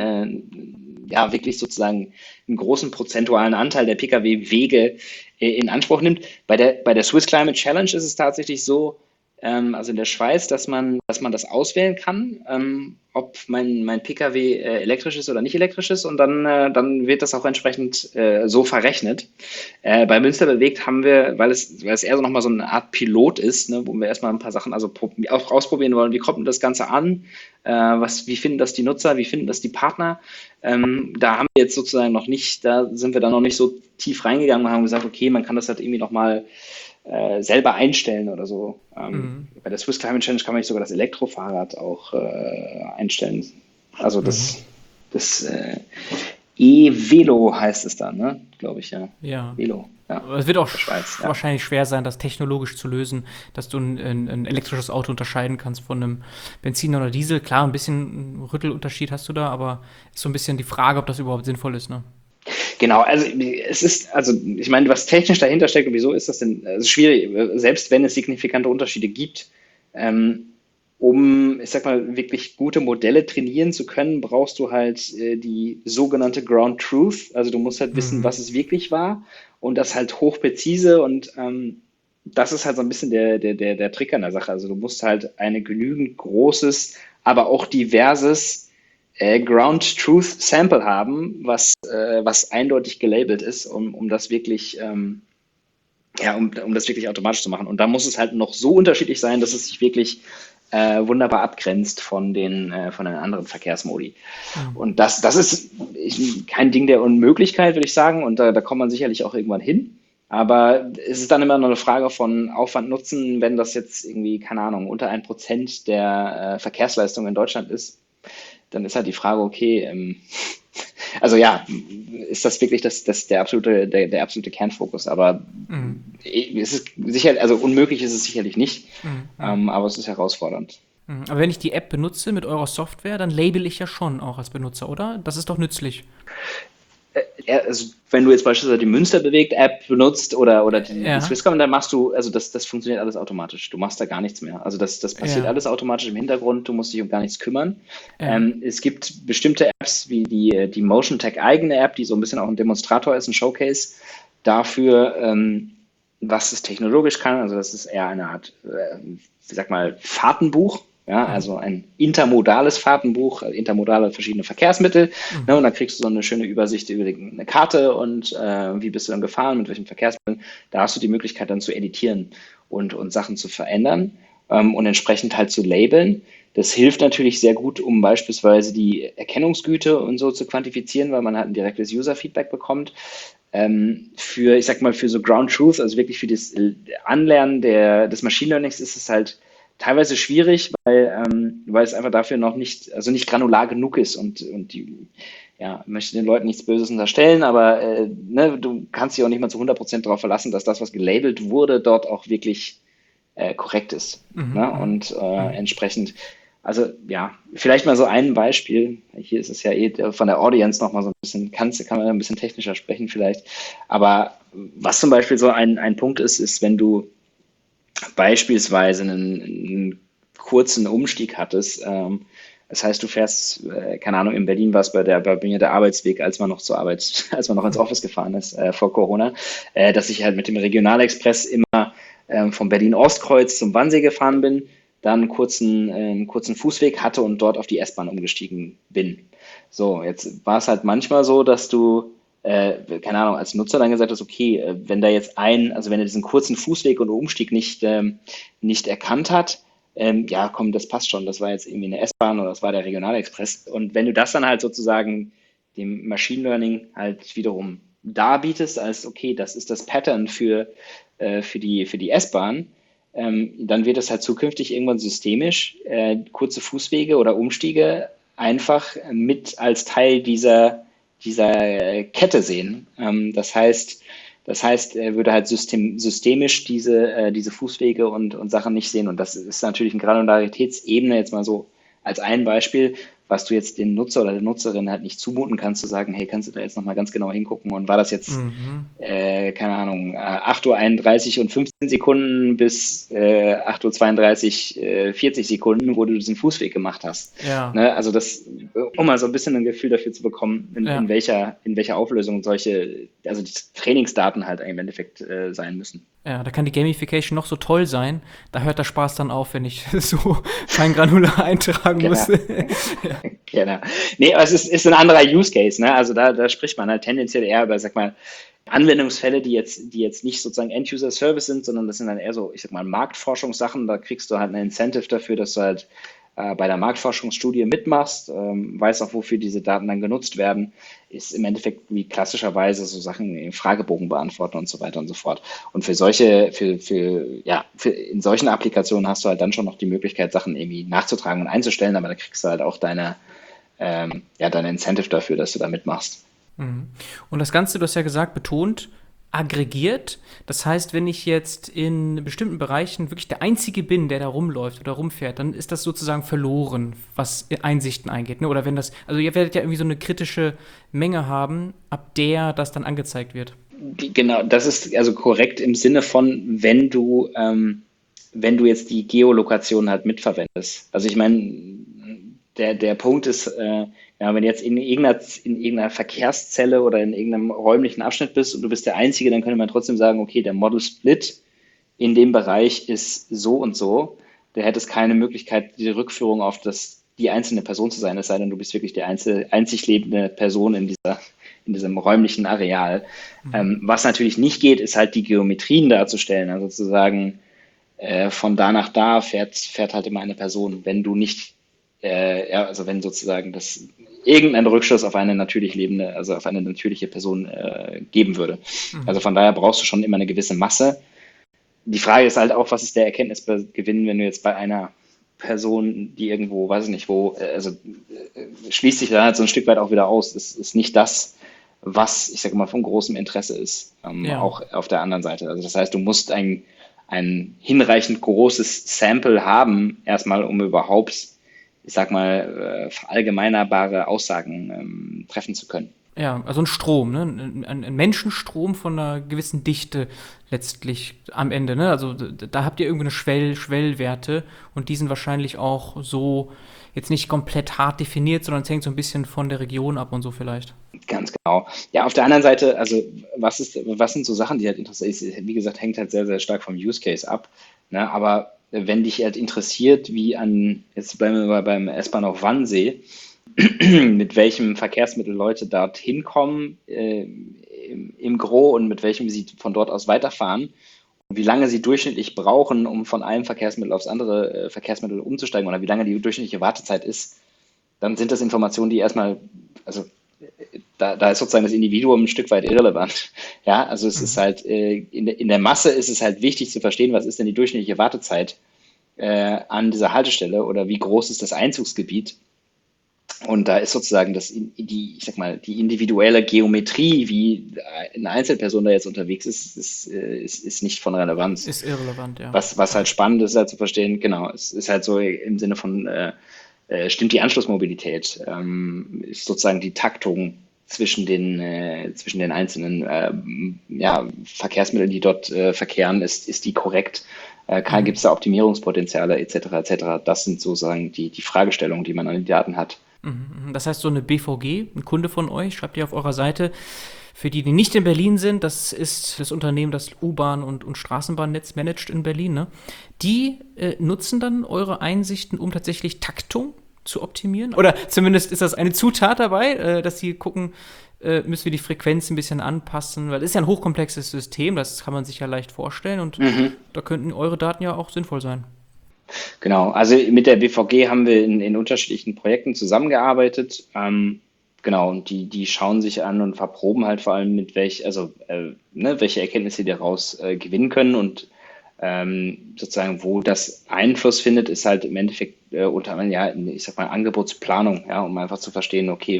ja, wirklich sozusagen einen großen prozentualen Anteil der Pkw-Wege in Anspruch nimmt. Bei der Swiss Climate Challenge ist es tatsächlich so, also in der Schweiz, dass man das auswählen kann, ob mein Pkw elektrisch ist oder nicht elektrisch ist und dann wird das auch entsprechend so verrechnet. Bei Münster bewegt haben wir, weil es eher so nochmal so eine Art Pilot ist, ne, wo wir erstmal ein paar Sachen also auch ausprobieren wollen, wie kommt denn das Ganze an, wie finden das die Nutzer, wie finden das die Partner. Da haben wir jetzt sozusagen noch nicht, da sind wir dann noch nicht so tief reingegangen und haben gesagt, okay, man kann das halt irgendwie nochmal selber einstellen oder so. Mhm. Bei der Swiss Climate Challenge kann man nicht sogar das Elektrofahrrad auch einstellen. Also Mhm. das E-Velo heißt es dann, ne? Glaube ich, ja. Ja. Velo, ja. Aber es wird auch Der Schweiz, ja. wahrscheinlich schwer sein, das technologisch zu lösen, dass du ein elektrisches Auto unterscheiden kannst von einem Benzin oder Diesel. Klar, ein bisschen Rüttelunterschied hast du da, aber ist so ein bisschen die Frage, ob das überhaupt sinnvoll ist, ne? Genau, also es ist, also ich meine, was technisch dahinter steckt und wieso ist das denn schwierig, selbst wenn es signifikante Unterschiede gibt, ähm, um, ich sag mal, wirklich gute Modelle trainieren zu können, brauchst du halt die sogenannte Ground Truth. Also du musst halt wissen, Mhm. was es wirklich war und das halt hochpräzise und das ist halt so ein bisschen der Trick an der Sache. Also du musst halt eine genügend großes, aber auch diverses Ground Truth Sample haben, was eindeutig gelabelt ist, um das wirklich ja, um das wirklich automatisch zu machen. Und da muss es halt noch so unterschiedlich sein, dass es sich wirklich wunderbar abgrenzt von den anderen Verkehrsmodi. Mhm. Und das ist kein Ding der Unmöglichkeit, würde ich sagen. Und da kommt man sicherlich auch irgendwann hin. Aber es ist dann immer noch eine Frage von Aufwand Nutzen, wenn das jetzt irgendwie, keine Ahnung, unter 1% der Verkehrsleistung in Deutschland ist, dann ist halt die Frage, okay, also ja, ist das wirklich der absolute Kernfokus? Aber Mhm. es ist sicher, also unmöglich ist es sicherlich nicht, Mhm. Mhm. aber es ist herausfordernd. Mhm. Aber wenn ich die App benutze mit eurer Software, dann label ich ja schon auch als Benutzer, oder? Das ist doch nützlich. Also wenn du jetzt beispielsweise die Münster bewegt App benutzt oder die Ja, Swisscom, dann machst du, also das funktioniert alles automatisch. Du machst da gar nichts mehr. Also das passiert ja, alles automatisch im Hintergrund, du musst dich um gar nichts kümmern. ja. Es gibt bestimmte Apps wie die Motion Tech eigene App, die so ein bisschen auch ein Demonstrator ist, ein Showcase dafür, was es technologisch kann. Also das ist eher eine Art, ich sag mal, Fahrtenbuch. Ja, Mhm. also ein intermodales Fahrtenbuch, intermodale verschiedene Verkehrsmittel. Ne, Mhm. und dann kriegst du so eine schöne Übersicht über eine Karte und wie bist du dann gefahren, mit welchen Verkehrsmitteln. Da hast du die Möglichkeit dann zu editieren und Sachen zu verändern und entsprechend halt zu labeln. Das hilft natürlich sehr gut, um beispielsweise die Erkennungsgüte und so zu quantifizieren, weil man halt ein direktes User-Feedback bekommt. Ich sag mal, für so Ground Truth, also wirklich für das Anlernen des Machine Learnings ist es halt teilweise schwierig, weil es einfach dafür noch nicht, also nicht granular genug ist und ja, möchte den Leuten nichts Böses unterstellen, aber ne, du kannst dich auch nicht mal zu 100% darauf verlassen, dass das, was gelabelt wurde, dort auch wirklich korrekt ist. Mhm. Ne? Mhm. Und Mhm. entsprechend, also ja, vielleicht mal so ein Beispiel. Hier ist es ja von der Audience nochmal so ein bisschen, kann man ein bisschen technischer sprechen vielleicht. Aber was zum Beispiel so ein Punkt ist, wenn du beispielsweise einen kurzen Umstieg hattest. Das heißt, du fährst, keine Ahnung, in Berlin war es bei mir der Arbeitsweg, als man noch zur Arbeit, als man noch ins Office gefahren ist, vor Corona, dass ich halt mit dem Regionalexpress immer vom Berlin-Ostkreuz zum Wannsee gefahren bin, dann einen kurzen Fußweg hatte und dort auf die S-Bahn umgestiegen bin. So, jetzt war es halt manchmal so, dass du keine Ahnung, als Nutzer dann gesagt hast, okay, wenn da jetzt also wenn er diesen kurzen Fußweg und Umstieg nicht erkannt hat, ja, komm, das passt schon, das war jetzt irgendwie eine S-Bahn oder das war der Regionalexpress. Und wenn du das dann halt sozusagen dem Machine Learning halt wiederum darbietest, als okay, das ist das Pattern für die S-Bahn, dann wird es halt zukünftig irgendwann systemisch kurze Fußwege oder Umstiege einfach mit als Teil dieser Kette sehen. Das heißt, er würde halt systemisch diese Fußwege und Sachen nicht sehen. Und das ist natürlich eine Granularitätsebene, jetzt mal so als ein Beispiel, was du jetzt dem Nutzer oder der Nutzerin halt nicht zumuten kannst, zu sagen, hey, kannst du da jetzt nochmal ganz genau hingucken und war das jetzt, keine Ahnung, 8:31 Uhr und 15 Sekunden bis 8:32 Uhr 40 Sekunden, wo du diesen Fußweg gemacht hast. Ja, Ne? Also um mal so ein bisschen ein Gefühl dafür zu bekommen, in, ja. in welcher Auflösung also die Trainingsdaten halt im Endeffekt sein müssen. Ja, da kann die Gamification noch so toll sein. Da hört der Spaß dann auf, wenn ich so feingranular eintragen muss. Genau. Genau. Nee, aber es ist ein anderer Use Case, ne? Also da spricht man halt tendenziell eher über, sag mal, Anwendungsfälle, die jetzt nicht sozusagen End-User-Service sind, sondern das sind dann eher so, ich sag mal, Marktforschungssachen. Da kriegst du halt ein Incentive dafür, dass du halt bei der Marktforschungsstudie mitmachst, weißt auch, wofür diese Daten dann genutzt werden, ist im Endeffekt wie klassischerweise so Sachen im Fragebogen beantworten und so weiter und so fort. Und in solchen Applikationen hast du halt dann schon noch die Möglichkeit, Sachen irgendwie nachzutragen und einzustellen, aber da kriegst du halt auch deine Incentive dafür, dass du da mitmachst. Mhm. Und das Ganze, du hast ja gesagt, betont, aggregiert. Das heißt, wenn ich jetzt in bestimmten Bereichen wirklich der Einzige bin, der da rumläuft oder rumfährt, dann ist das sozusagen verloren, was Einsichten eingeht. Ne? Oder wenn das, also ihr werdet ja irgendwie so eine kritische Menge haben, ab der das dann angezeigt wird. Genau, das ist also korrekt im Sinne von, wenn du jetzt die Geolokation halt mitverwendest. Also ich meine, der Punkt ist, ja, wenn du jetzt in irgendeiner Verkehrszelle oder in irgendeinem räumlichen Abschnitt bist und du bist der Einzige, dann könnte man trotzdem sagen, okay, der Model Split in dem Bereich ist so und so. Da hätte es keine Möglichkeit, die Rückführung auf die einzelne Person zu sein, es sei denn, du bist wirklich die einzig lebende Person in diesem räumlichen Areal. Was natürlich nicht geht, ist halt die Geometrien darzustellen, also zu sagen, von da nach da fährt halt immer eine Person, wenn du nicht, ja, also wenn sozusagen das irgendein Rückschluss auf eine natürlich lebende, also auf eine natürliche Person geben würde. Also von daher brauchst du schon immer eine gewisse Masse. Die Frage ist halt auch, was ist der Erkenntnisgewinn, wenn du jetzt bei einer Person, die irgendwo, weiß ich nicht wo, schließt sich da halt so ein Stück weit auch wieder aus. Es ist nicht das, was, ich sage mal, von großem Interesse ist, Ja. auch auf der anderen Seite. Also das heißt, du musst ein hinreichend großes Sample haben, erstmal, um überhaupt, ich sag mal, verallgemeinerbare Aussagen treffen zu können. Ja, also ein Strom, ne? Ein Menschenstrom von einer gewissen Dichte letztlich am Ende, ne? Also da habt ihr irgendwie eine Schwellwerte und die sind wahrscheinlich auch so jetzt nicht komplett hart definiert, sondern es hängt so ein bisschen von der Region ab und so vielleicht. Ganz genau. Ja, auf der anderen Seite, also was sind so Sachen, die halt interessant sind? Wie gesagt, hängt halt sehr, sehr stark vom Use Case ab. Ne? Aber wenn dich halt interessiert, jetzt bleiben wir mal beim S-Bahnhof Wannsee, mit welchem Verkehrsmittel Leute dorthin kommen, im Gros und mit welchem sie von dort aus weiterfahren und wie lange sie durchschnittlich brauchen, um von einem Verkehrsmittel aufs andere Verkehrsmittel umzusteigen oder wie lange die durchschnittliche Wartezeit ist, dann sind das Informationen, die erstmal, also da ist sozusagen das Individuum ein Stück weit irrelevant. Ja, also es ist halt, in der Masse ist es halt wichtig zu verstehen, was ist denn die durchschnittliche Wartezeit an dieser Haltestelle oder wie groß ist das Einzugsgebiet. Und da ist sozusagen ich sag mal, die individuelle Geometrie, wie eine Einzelperson da jetzt unterwegs ist nicht von Relevanz. Ist irrelevant, ja. Was halt spannend ist, halt zu verstehen, genau, es ist halt so im Sinne von, stimmt die Anschlussmobilität, ist sozusagen die Taktung zwischen den einzelnen Verkehrsmitteln, die dort verkehren, ist die korrekt? Gibt es da Optimierungspotenziale etc. etc. Das sind sozusagen die Fragestellungen, die man an den Daten hat. Das heißt, so eine BVG, ein Kunde von euch, schreibt ihr auf eurer Seite, für die nicht in Berlin sind, das ist das Unternehmen, das U-Bahn und Straßenbahnnetz managt in Berlin, ne? Die nutzen dann eure Einsichten, um tatsächlich Taktung zu optimieren? Oder zumindest ist das eine Zutat dabei, dass sie gucken, müssen wir die Frequenz ein bisschen anpassen, weil es ist ja ein hochkomplexes System, das kann man sich ja leicht vorstellen und da könnten eure Daten ja auch sinnvoll sein. Genau, also mit der BVG haben wir in unterschiedlichen Projekten zusammengearbeitet. Genau, und die schauen sich an und verproben halt vor allem welche Erkenntnisse die daraus gewinnen können. Und Sozusagen, wo das Einfluss findet, ist halt im Endeffekt unter anderem, ja, ich sag mal, Angebotsplanung, ja, um einfach zu verstehen, okay,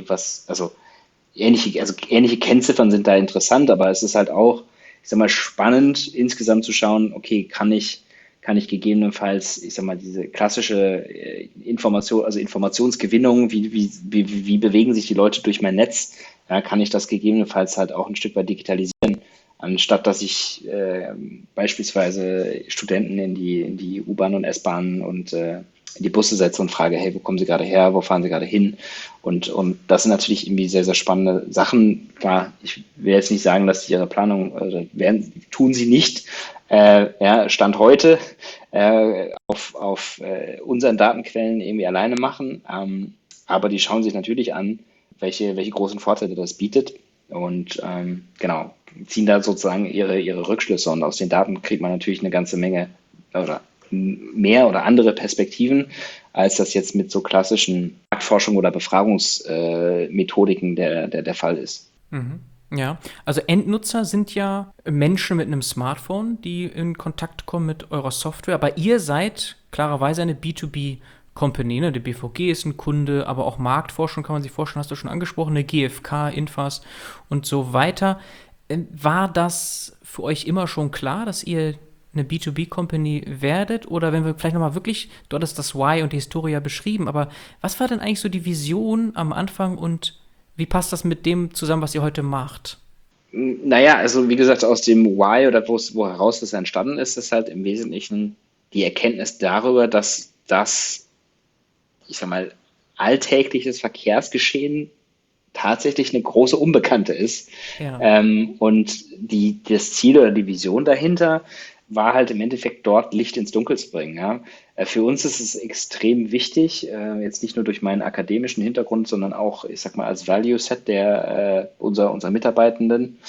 ähnliche Kennziffern sind da interessant, aber es ist halt auch, ich sag mal, spannend, insgesamt zu schauen, okay, kann ich gegebenenfalls, ich sag mal, diese klassische Information, also Informationsgewinnung, wie bewegen sich die Leute durch mein Netz, ja, kann ich das gegebenenfalls halt auch ein Stück weit digitalisieren, anstatt dass ich beispielsweise Studenten in die U-Bahn und S-Bahn und in die Busse setze und frage, hey, wo kommen Sie gerade her, wo fahren Sie gerade hin? Und das sind natürlich irgendwie sehr, sehr spannende Sachen. Klar, ich will jetzt nicht sagen, dass sie ihre Planung tun sie nicht. Ja, Stand heute auf unseren Datenquellen irgendwie alleine machen. Aber die schauen sich natürlich an, welche großen Vorteile das bietet und genau, ziehen da sozusagen ihre Rückschlüsse und aus den Daten kriegt man natürlich eine ganze Menge oder mehr oder andere Perspektiven, als das jetzt mit so klassischen Marktforschung oder Befragungsmethodiken der Fall ist. Mhm. Ja, also Endnutzer sind ja Menschen mit einem Smartphone, die in Kontakt kommen mit eurer Software, aber ihr seid klarerweise eine B2B-Company, ne? Die BVG ist ein Kunde, aber auch Marktforschung kann man sich vorstellen, hast du schon angesprochen, eine GfK, Infas und so weiter. War das für euch immer schon klar, dass ihr eine B2B-Company werdet? Oder wenn wir vielleicht nochmal wirklich, dort ist das Why und die Historie ja beschrieben, aber was war denn eigentlich so die Vision am Anfang und wie passt das mit dem zusammen, was ihr heute macht? Naja, also wie gesagt, aus dem Why oder wo heraus das entstanden ist, ist halt im Wesentlichen die Erkenntnis darüber, dass das, ich sag mal, alltägliches Verkehrsgeschehen tatsächlich eine große Unbekannte ist. Ja. Und das Ziel oder die Vision dahinter war halt im Endeffekt dort Licht ins Dunkel zu bringen. Ja. Für uns ist es extrem wichtig, jetzt nicht nur durch meinen akademischen Hintergrund, sondern auch, ich sag mal, als Value Set unserer Mitarbeitenden,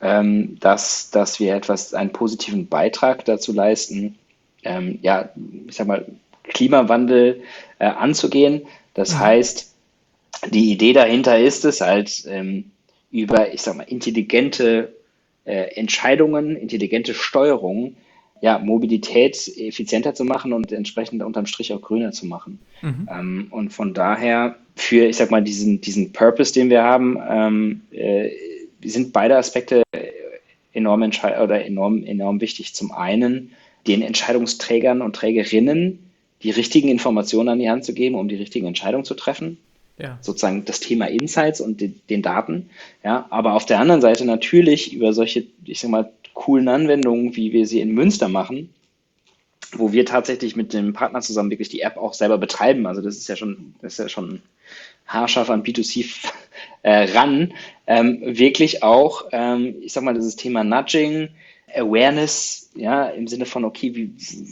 dass wir einen positiven Beitrag dazu leisten, ja, ich sag mal, Klimawandel anzugehen. Das Mhm. heißt, die Idee dahinter ist es halt, über, ich sag mal, intelligente Entscheidungen, intelligente Steuerung, ja, Mobilität effizienter zu machen und entsprechend unterm Strich auch grüner zu machen. Mhm. Und von daher für, ich sag mal, diesen Purpose, den wir haben, sind beide Aspekte enorm wichtig. Zum einen den Entscheidungsträgern und Trägerinnen die richtigen Informationen an die Hand zu geben, um die richtigen Entscheidungen zu treffen. Ja. Sozusagen das Thema Insights und den Daten. Ja, aber auf der anderen Seite natürlich über solche, ich sag mal, coolen Anwendungen, wie wir sie in Münster machen, wo wir tatsächlich mit dem Partner zusammen wirklich die App auch selber betreiben. Also das ist ja schon haarscharf an B2C ran. Wirklich auch, ich sag mal, dieses Thema Nudging, Awareness, ja, im Sinne von, okay,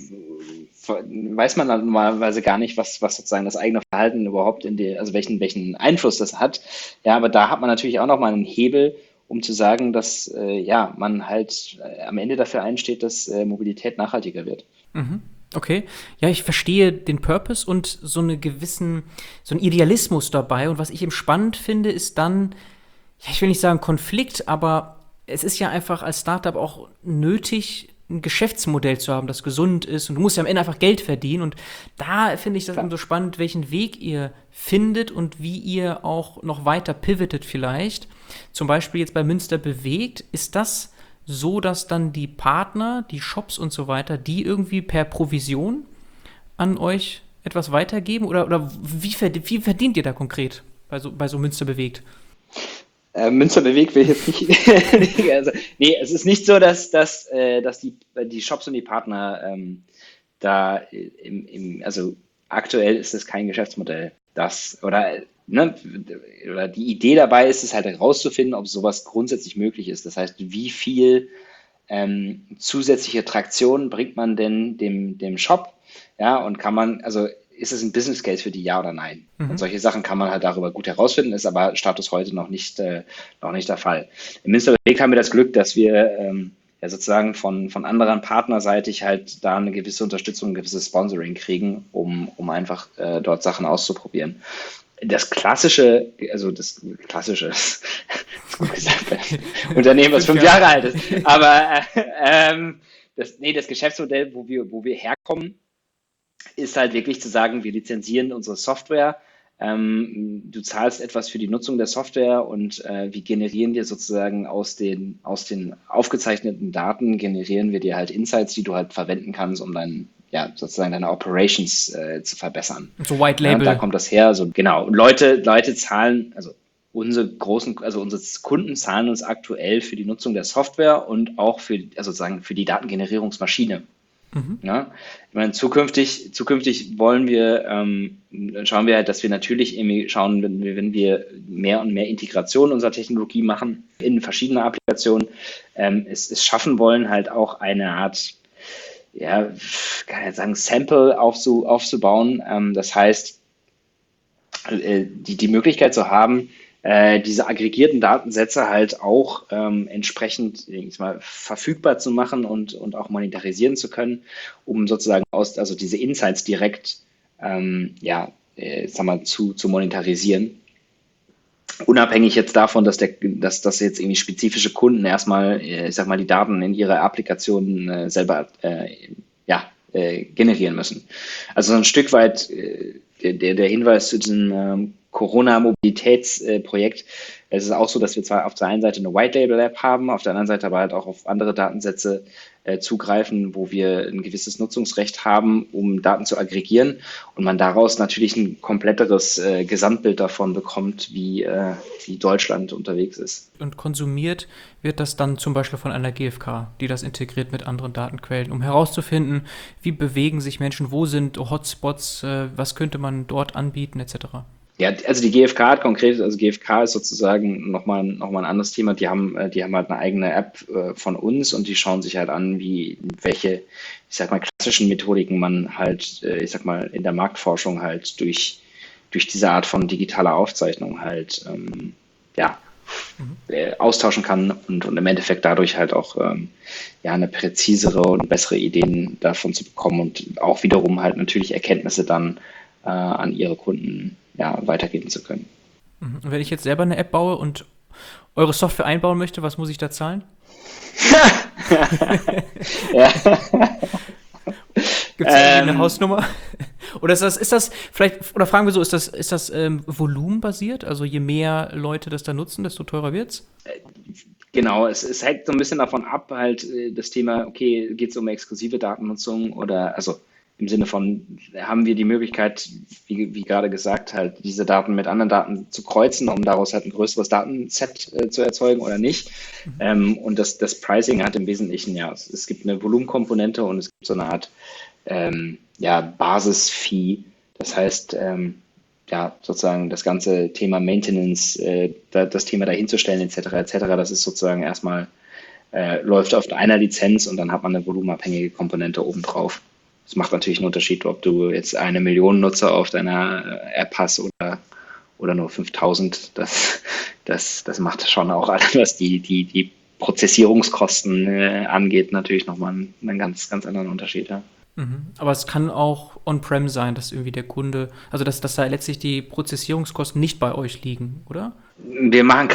weiß man dann normalerweise gar nicht, was sozusagen das eigene Verhalten überhaupt also welchen Einfluss das hat. Ja, aber da hat man natürlich auch nochmal einen Hebel, um zu sagen, dass ja, man halt am Ende dafür einsteht, dass Mobilität nachhaltiger wird. Mhm. Okay. Ja, ich verstehe den Purpose und so einen Idealismus dabei. Und was ich eben spannend finde, ist dann, ja, ich will nicht sagen Konflikt, aber es ist ja einfach als Startup auch nötig, ein Geschäftsmodell zu haben, das gesund ist. Und du musst ja am Ende einfach Geld verdienen. Und da finde ich das eben Klar. so spannend, welchen Weg ihr findet und wie ihr auch noch weiter pivotet vielleicht. Zum Beispiel jetzt bei Münster bewegt. Ist das so, dass dann die Partner, die Shops und so weiter, die irgendwie per Provision an euch etwas weitergeben? Oder wie verdient ihr da konkret bei so Münster bewegt? Münster bewegt will ich jetzt nicht. Also, nee, es ist nicht so, dass die Shops und die Partner da also aktuell ist es kein Geschäftsmodell. Ne, oder die Idee dabei ist es halt herauszufinden, ob sowas grundsätzlich möglich ist. Das heißt, wie viel zusätzliche Traktion bringt man denn dem Shop? Ja, und also ist es ein Business Case für die, ja oder nein? Und Mhm. solche Sachen kann man halt darüber gut herausfinden, ist aber Status heute noch nicht der Fall. Im Münsterweg haben wir das Glück, dass wir ja sozusagen von anderen partnerseitig halt da eine gewisse Unterstützung, ein gewisses Sponsoring kriegen, um einfach dort Sachen auszuprobieren. Das klassische, das ist gut gesagt, bei einem Unternehmen, was 5 Jahre alt ist, aber das Geschäftsmodell, wo wir herkommen, ist halt wirklich zu sagen, wir lizenzieren unsere Software. Du zahlst etwas für die Nutzung der Software und wir generieren dir sozusagen aus den aufgezeichneten Daten, generieren wir dir halt Insights, die du halt verwenden kannst, um sozusagen deine Operations zu verbessern. So White Ja, Label. da kommt das her. So, genau. Und Leute zahlen, also unsere Kunden zahlen uns aktuell für die Nutzung der Software und auch sozusagen für die Datengenerierungsmaschine. Ja, ich meine, zukünftig schauen wir halt, dass wir natürlich irgendwie schauen, wenn wir mehr und mehr Integration unserer Technologie machen in verschiedene Applikationen, es schaffen wollen, halt auch eine Art, ja, kann ich sagen, Sample aufzubauen. Das heißt, die Möglichkeit zu haben, diese aggregierten Datensätze halt auch entsprechend verfügbar zu machen und auch monetarisieren zu können, um sozusagen also diese Insights direkt zu monetarisieren. Unabhängig jetzt davon, dass jetzt irgendwie spezifische Kunden erstmal, die Daten in ihre Applikationen selber generieren müssen. Also so ein Stück weit der Hinweis zu diesem Corona-Mobilitätsprojekt. Es ist auch so, dass wir zwar auf der einen Seite eine White-Label-App haben, auf der anderen Seite aber halt auch auf andere Datensätze zugreifen, wo wir ein gewisses Nutzungsrecht haben, um Daten zu aggregieren und man daraus natürlich ein kompletteres Gesamtbild davon bekommt, wie Deutschland unterwegs ist. Und konsumiert wird das dann zum Beispiel von einer GfK, die das integriert mit anderen Datenquellen, um herauszufinden, wie bewegen sich Menschen, wo sind Hotspots, was könnte man dort anbieten, etc. Ja, also die GfK hat konkret, also GfK ist sozusagen nochmal ein anderes Thema. Die haben halt eine eigene App von uns und die schauen sich halt an, welche, klassischen Methodiken man halt, in der Marktforschung halt durch diese Art von digitaler Aufzeichnung halt, austauschen kann und im Endeffekt dadurch halt auch eine präzisere und bessere Ideen davon zu bekommen und auch wiederum halt natürlich Erkenntnisse dann an ihre Kunden weitergeben zu können. Und wenn ich jetzt selber eine App baue und eure Software einbauen möchte, was muss ich da zahlen? Ja. Gibt es eine Hausnummer? Oder ist das vielleicht, oder fragen wir so, ist das volumenbasiert? Also je mehr Leute das da nutzen, desto teurer wird's? Genau, es hängt so ein bisschen davon ab, halt das Thema, okay, geht es um exklusive Datennutzung oder also im Sinne von, haben wir die Möglichkeit, wie gerade gesagt, halt diese Daten mit anderen Daten zu kreuzen, um daraus halt ein größeres Datenset zu erzeugen oder nicht. Und das Pricing hat im Wesentlichen, es gibt eine Volumenkomponente und es gibt so eine Art Basis-Fee. Das heißt, sozusagen das ganze Thema Maintenance, das Thema dahinzustellen, etc., das ist sozusagen erstmal, läuft auf einer Lizenz und dann hat man eine volumenabhängige Komponente obendrauf. Es macht natürlich einen Unterschied, ob du jetzt 1 Million Nutzer auf deiner App hast oder nur 5.000. Das macht schon auch alles, was die Prozessierungskosten angeht, natürlich nochmal einen ganz, ganz anderen Unterschied. Ja. Aber es kann auch on-prem sein, dass irgendwie der Kunde, also dass da letztlich die Prozessierungskosten nicht bei euch liegen, oder? Wir machen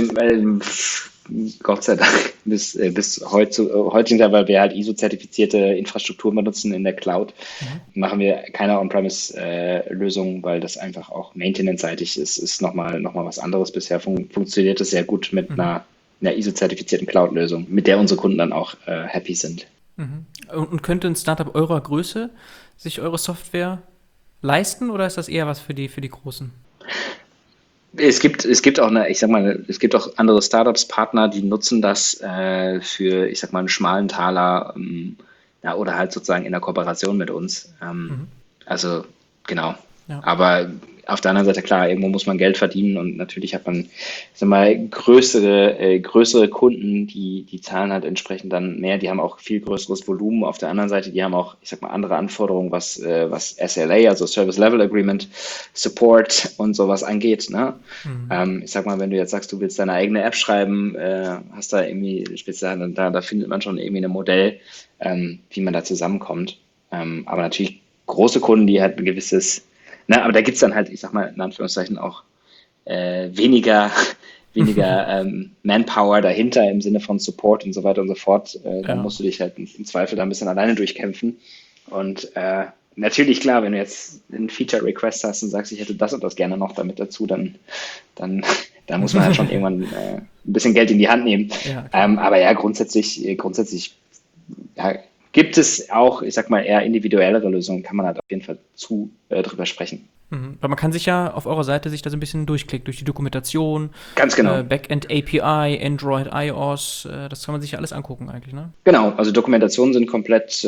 Gott sei Dank, bis heutzutage, weil wir halt ISO-zertifizierte Infrastrukturen benutzen in der Cloud, machen wir keine On-Premise-Lösung, weil das einfach auch maintenance-seitig ist nochmal was anderes. Bisher funktioniert es sehr gut mit einer ISO-zertifizierten Cloud-Lösung, mit der unsere Kunden dann auch happy sind. Und könnte ein Startup eurer Größe sich eure Software leisten oder ist das eher was für die Großen? Es gibt auch es gibt auch andere Startups, Partner, die nutzen das für, einen schmalen Taler oder halt sozusagen in der Kooperation mit uns. Also genau. Ja. Aber auf der anderen Seite, klar, irgendwo muss man Geld verdienen und natürlich hat man, größere Kunden, die zahlen halt entsprechend dann mehr, die haben auch viel größeres Volumen. Auf der anderen Seite, die haben auch, andere Anforderungen, was SLA, also Service Level Agreement, Support und sowas angeht. Ne? Wenn du jetzt sagst, du willst deine eigene App schreiben, hast da irgendwie speziell, da findet man schon irgendwie ein Modell, wie man da zusammenkommt. Aber natürlich große Kunden, die halt ein gewisses aber da gibt es dann halt, in Anführungszeichen auch weniger Manpower dahinter im Sinne von Support und so weiter und so fort. Dann Ja. musst du dich halt im Zweifel da ein bisschen alleine durchkämpfen. Und natürlich, klar, wenn du jetzt einen Feature-Request hast und sagst, ich hätte das und das gerne noch damit dazu, dann muss man halt schon irgendwann ein bisschen Geld in die Hand nehmen. Ja, klar. Aber ja, grundsätzlich ja, gibt es auch, ich sag mal, eher individuellere Lösungen, kann man halt auf jeden Fall drüber sprechen. Weil man kann sich ja auf eurer Seite sich da so ein bisschen durchklicken, durch die Dokumentation, Ganz genau. Backend API, Android, iOS, das kann man sich ja alles angucken eigentlich, ne? Genau, also Dokumentationen sind komplett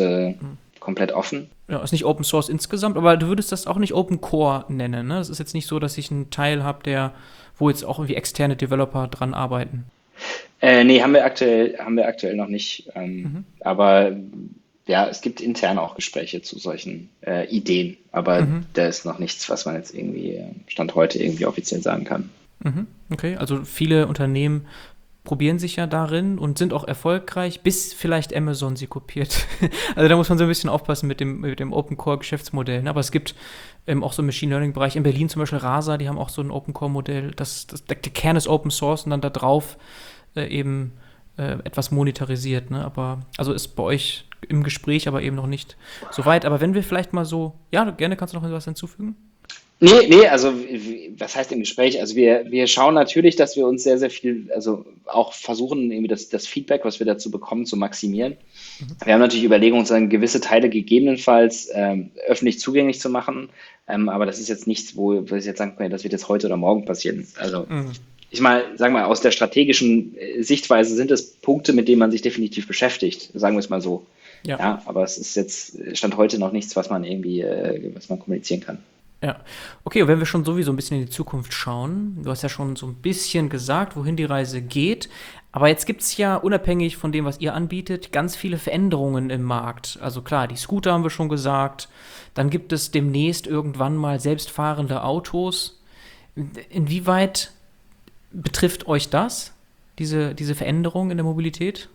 offen. Ja, ist nicht Open Source insgesamt, aber du würdest das auch nicht Open Core nennen, ne? Es ist jetzt nicht so, dass ich einen Teil habe, wo jetzt auch irgendwie externe Developer dran arbeiten. Nee, haben wir aktuell noch nicht. Aber ja, es gibt intern auch Gespräche zu solchen Ideen, aber da ist noch nichts, was man jetzt irgendwie Stand heute irgendwie offiziell sagen kann. Okay, also viele Unternehmen probieren sich ja darin und sind auch erfolgreich, bis vielleicht Amazon sie kopiert. Also da muss man so ein bisschen aufpassen mit dem Open-Core-Geschäftsmodell. Ne? Aber es gibt auch so im Machine-Learning-Bereich, in Berlin zum Beispiel Rasa, die haben auch so ein Open-Core-Modell, der Kern ist Open Source und dann da drauf eben etwas monetarisiert. Ne? Aber also ist bei euch im Gespräch, aber eben noch nicht so weit. Aber wenn wir vielleicht mal so, ja, gerne kannst du noch was hinzufügen? Nee, also was heißt im Gespräch? Also wir schauen natürlich, dass wir uns sehr, sehr viel, also auch versuchen, irgendwie das Feedback, was wir dazu bekommen, zu maximieren. Wir haben natürlich Überlegungen, sagen, gewisse Teile gegebenenfalls öffentlich zugänglich zu machen, aber das ist jetzt nichts, wo ich jetzt sagen kann, das wird jetzt heute oder morgen passieren. Also sagen wir, aus der strategischen Sichtweise sind es Punkte, mit denen man sich definitiv beschäftigt, sagen wir es mal so. Ja, aber es ist jetzt Stand heute noch nichts, was man kommunizieren kann. Ja, okay, und wenn wir schon sowieso ein bisschen in die Zukunft schauen, du hast ja schon so ein bisschen gesagt, wohin die Reise geht, aber jetzt gibt es ja, unabhängig von dem, was ihr anbietet, ganz viele Veränderungen im Markt. Also klar, die Scooter haben wir schon gesagt, dann gibt es demnächst irgendwann mal selbstfahrende Autos. Inwieweit betrifft euch das, diese Veränderung in der Mobilität?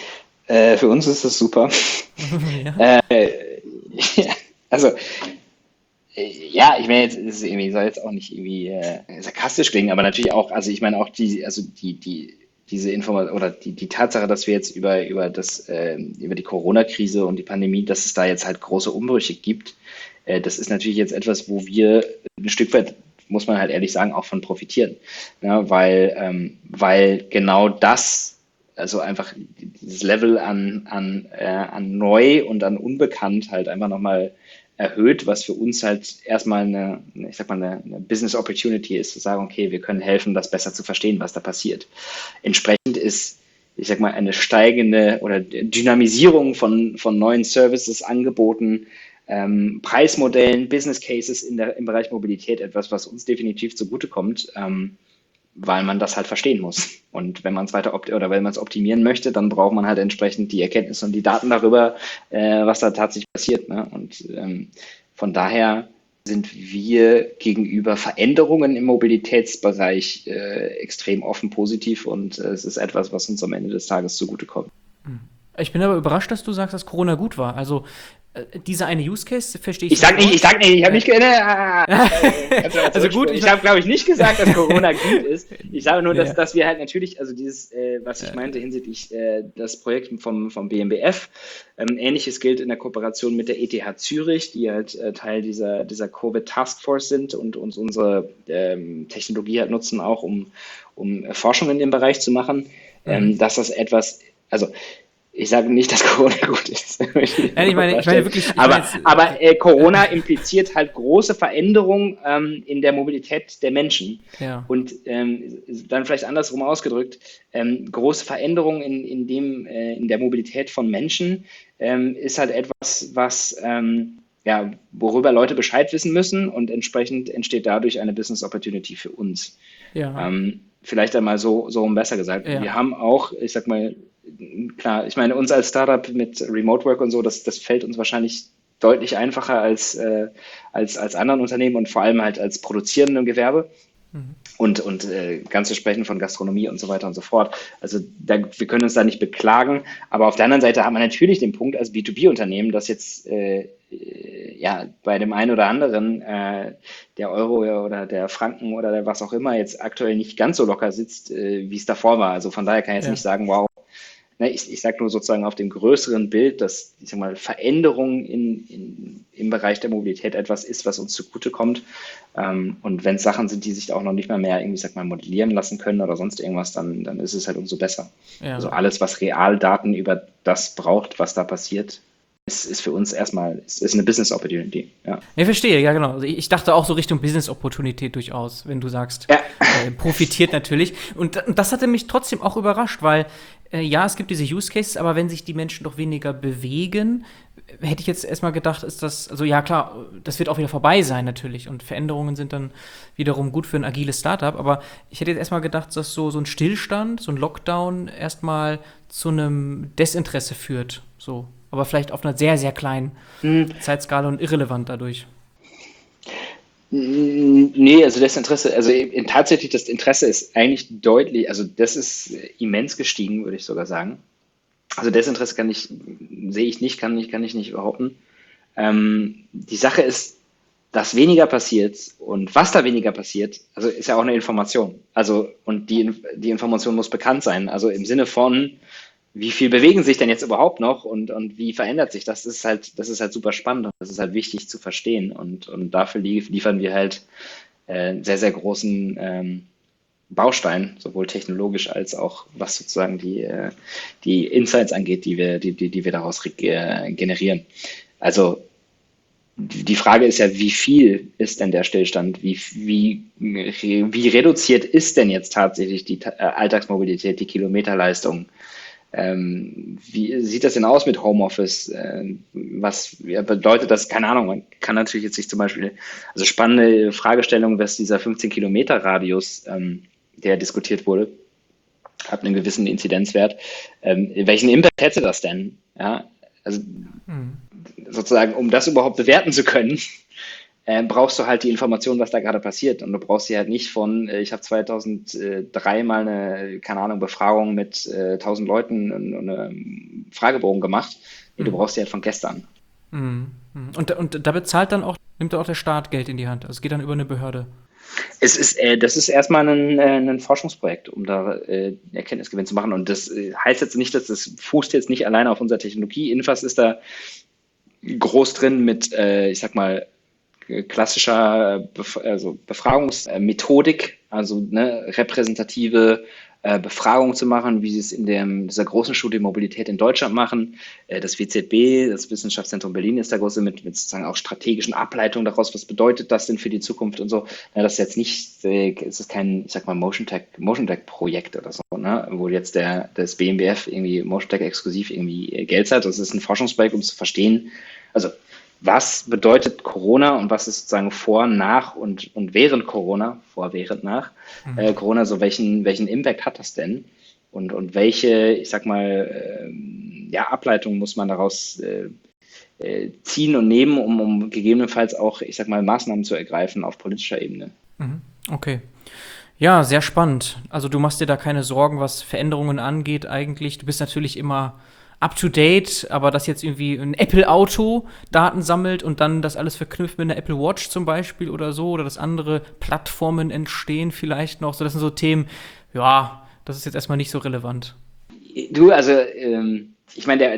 Für uns ist das super. Ja. Also ja, ich meine, jetzt ist es irgendwie, soll jetzt auch nicht irgendwie sarkastisch klingen, aber natürlich auch, also ich meine auch diese Information oder die Tatsache, dass wir jetzt über die Corona-Krise und die Pandemie, dass es da jetzt halt große Umbrüche gibt, das ist natürlich jetzt etwas, wo wir ein Stück weit, muss man halt ehrlich sagen, auch von profitieren. Ja, weil genau das, also einfach dieses Level an neu und an unbekannt halt einfach nochmal erhöht, was für uns halt erstmal eine Business Opportunity ist, zu sagen, okay, wir können helfen, das besser zu verstehen, was da passiert. Entsprechend ist, eine steigende oder Dynamisierung von neuen Services, Angeboten, Preismodellen, Business Cases im Bereich Mobilität etwas, was uns definitiv zugutekommt, weil man das halt verstehen muss. Und wenn man es wenn man es optimieren möchte, dann braucht man halt entsprechend die Erkenntnisse und die Daten darüber, was da tatsächlich passiert. Ne? Und von daher sind wir gegenüber Veränderungen im Mobilitätsbereich extrem offen, positiv und es ist etwas, was uns am Ende des Tages zugutekommt. Ich bin aber überrascht, dass du sagst, dass Corona gut war. Also dieser eine Use Case verstehe ich. Ich habe nicht, Also gut, ich habe, glaube ich, nicht gesagt, dass Corona gut ist. Ich sage nur, dass wir halt natürlich, also dieses, was ich meinte hinsichtlich das Projekt vom BMBF, Ähnliches gilt in der Kooperation mit der ETH Zürich, die halt Teil dieser Covid Task Force sind und uns unsere Technologie halt nutzen, auch um Forschung in dem Bereich zu machen, dass das etwas, also ich sage nicht, dass Corona gut ist. Nein, ich meine wirklich. Aber Corona impliziert halt große Veränderungen in der Mobilität der Menschen. Ja. Und dann vielleicht andersrum ausgedrückt, große Veränderungen in der Mobilität von Menschen ist halt etwas, was worüber Leute Bescheid wissen müssen und entsprechend entsteht dadurch eine Business Opportunity für uns. Ja. Vielleicht einmal so besser gesagt. Ja. Wir haben auch, ich sag mal, klar, ich meine, uns als Startup mit Remote Work und so, das fällt uns wahrscheinlich deutlich einfacher als anderen Unternehmen und vor allem halt als produzierendem Gewerbe. Und ganz zu sprechen von Gastronomie und so weiter und so fort. Also wir können uns da nicht beklagen, aber auf der anderen Seite haben wir natürlich den Punkt als B2B-Unternehmen, das jetzt ja, bei dem einen oder anderen der Euro oder der Franken oder der was auch immer jetzt aktuell nicht ganz so locker sitzt, wie es davor war. Also von daher kann ich jetzt Ja. nicht sagen, wow. Ne, ich sage nur sozusagen auf dem größeren Bild, dass, ich sag mal, Veränderung im Bereich der Mobilität etwas ist, was uns zugutekommt. Und wenn es Sachen sind, die sich auch noch nicht mal mehr irgendwie, sag mal, modellieren lassen können oder sonst irgendwas, dann ist es halt umso besser. Also Ja. alles, was Realdaten über das braucht, was da passiert, ist für uns erstmal, ist eine Business Opportunity. Ja. Ich verstehe, ja genau. Also ich dachte auch so Richtung Business-Opportunität durchaus, wenn du sagst, Ja. profitiert natürlich. Und das hatte mich trotzdem auch überrascht, weil ja, es gibt diese Use Cases, aber wenn sich die Menschen doch weniger bewegen, hätte ich jetzt erstmal gedacht, ist das, also ja klar, das wird auch wieder vorbei sein natürlich und Veränderungen sind dann wiederum gut für ein agiles Startup, aber ich hätte jetzt erstmal gedacht, dass so ein Stillstand, so ein Lockdown erstmal zu einem Desinteresse führt, so. Aber vielleicht auf einer sehr, sehr kleinen Zeitskala und irrelevant dadurch. Nee, also das Interesse, tatsächlich das Interesse ist eigentlich deutlich, also das ist immens gestiegen, würde ich sogar sagen. Also Desinteresse sehe ich nicht, kann ich nicht behaupten. Die Sache ist, dass weniger passiert und was da weniger passiert, also ist ja auch eine Information. Also, und die Information muss bekannt sein. Also im Sinne von, wie viel bewegen sich denn jetzt überhaupt noch und wie verändert sich das? Das ist halt super spannend und das ist halt wichtig zu verstehen. Und dafür liefern wir halt sehr, sehr großen Baustein, sowohl technologisch als auch was sozusagen die Insights angeht, die wir daraus generieren. Also die Frage ist ja, wie viel ist denn der Stillstand? Wie reduziert ist denn jetzt tatsächlich die Alltagsmobilität, die Kilometerleistung? Wie sieht das denn aus mit Homeoffice? Was bedeutet das? Keine Ahnung. Man kann natürlich jetzt sich zum Beispiel, also spannende Fragestellung, was dieser 15-Kilometer-Radius, der diskutiert wurde, hat einen gewissen Inzidenzwert. Welchen Impact hätte das denn? Ja, also sozusagen, um das überhaupt bewerten zu können, brauchst du halt die Information, was da gerade passiert. Und du brauchst sie halt nicht von, ich habe 2003 mal eine, keine Ahnung, Befragung mit 1000 Leuten und einen Fragebogen gemacht. Nee, du brauchst sie halt von gestern. Und da bezahlt dann auch, nimmt auch der Staat Geld in die Hand. Also es geht dann über eine Behörde. Das ist erstmal ein Forschungsprojekt, um da Erkenntnisgewinn zu machen. Und das heißt jetzt nicht, dass das fußt jetzt nicht alleine auf unserer Technologie. Infas ist da groß drin mit, ich sag mal, klassischer Befragungsmethodik, also ne, repräsentative Befragung zu machen, wie sie es in dieser großen Studie Mobilität in Deutschland machen. Das WZB, das Wissenschaftszentrum Berlin, ist da große mit sozusagen auch strategischen Ableitungen daraus, was bedeutet das denn für die Zukunft und so. Ja, das ist jetzt nicht, es ist kein, ich sag mal, Motion Tech Projekt oder so, ne, wo jetzt das BMWF irgendwie Motion Tech exklusiv irgendwie Geld hat. Das ist ein Forschungsprojekt, um zu verstehen, also was bedeutet Corona und was ist sozusagen vor, nach und während Corona, während, nach Corona, so welchen Impact hat das denn? Und welche, ich sag mal, Ableitungen muss man daraus ziehen und nehmen, um gegebenenfalls auch, ich sag mal, Maßnahmen zu ergreifen auf politischer Ebene. Okay. Ja, sehr spannend. Also du machst dir da keine Sorgen, was Veränderungen angeht eigentlich. Du bist natürlich immer up to date, aber dass jetzt irgendwie ein Apple-Auto Daten sammelt und dann das alles verknüpft mit einer Apple Watch zum Beispiel oder so, oder dass andere Plattformen entstehen vielleicht noch, so das sind so Themen, ja, das ist jetzt erstmal nicht so relevant. Du, also ich meine,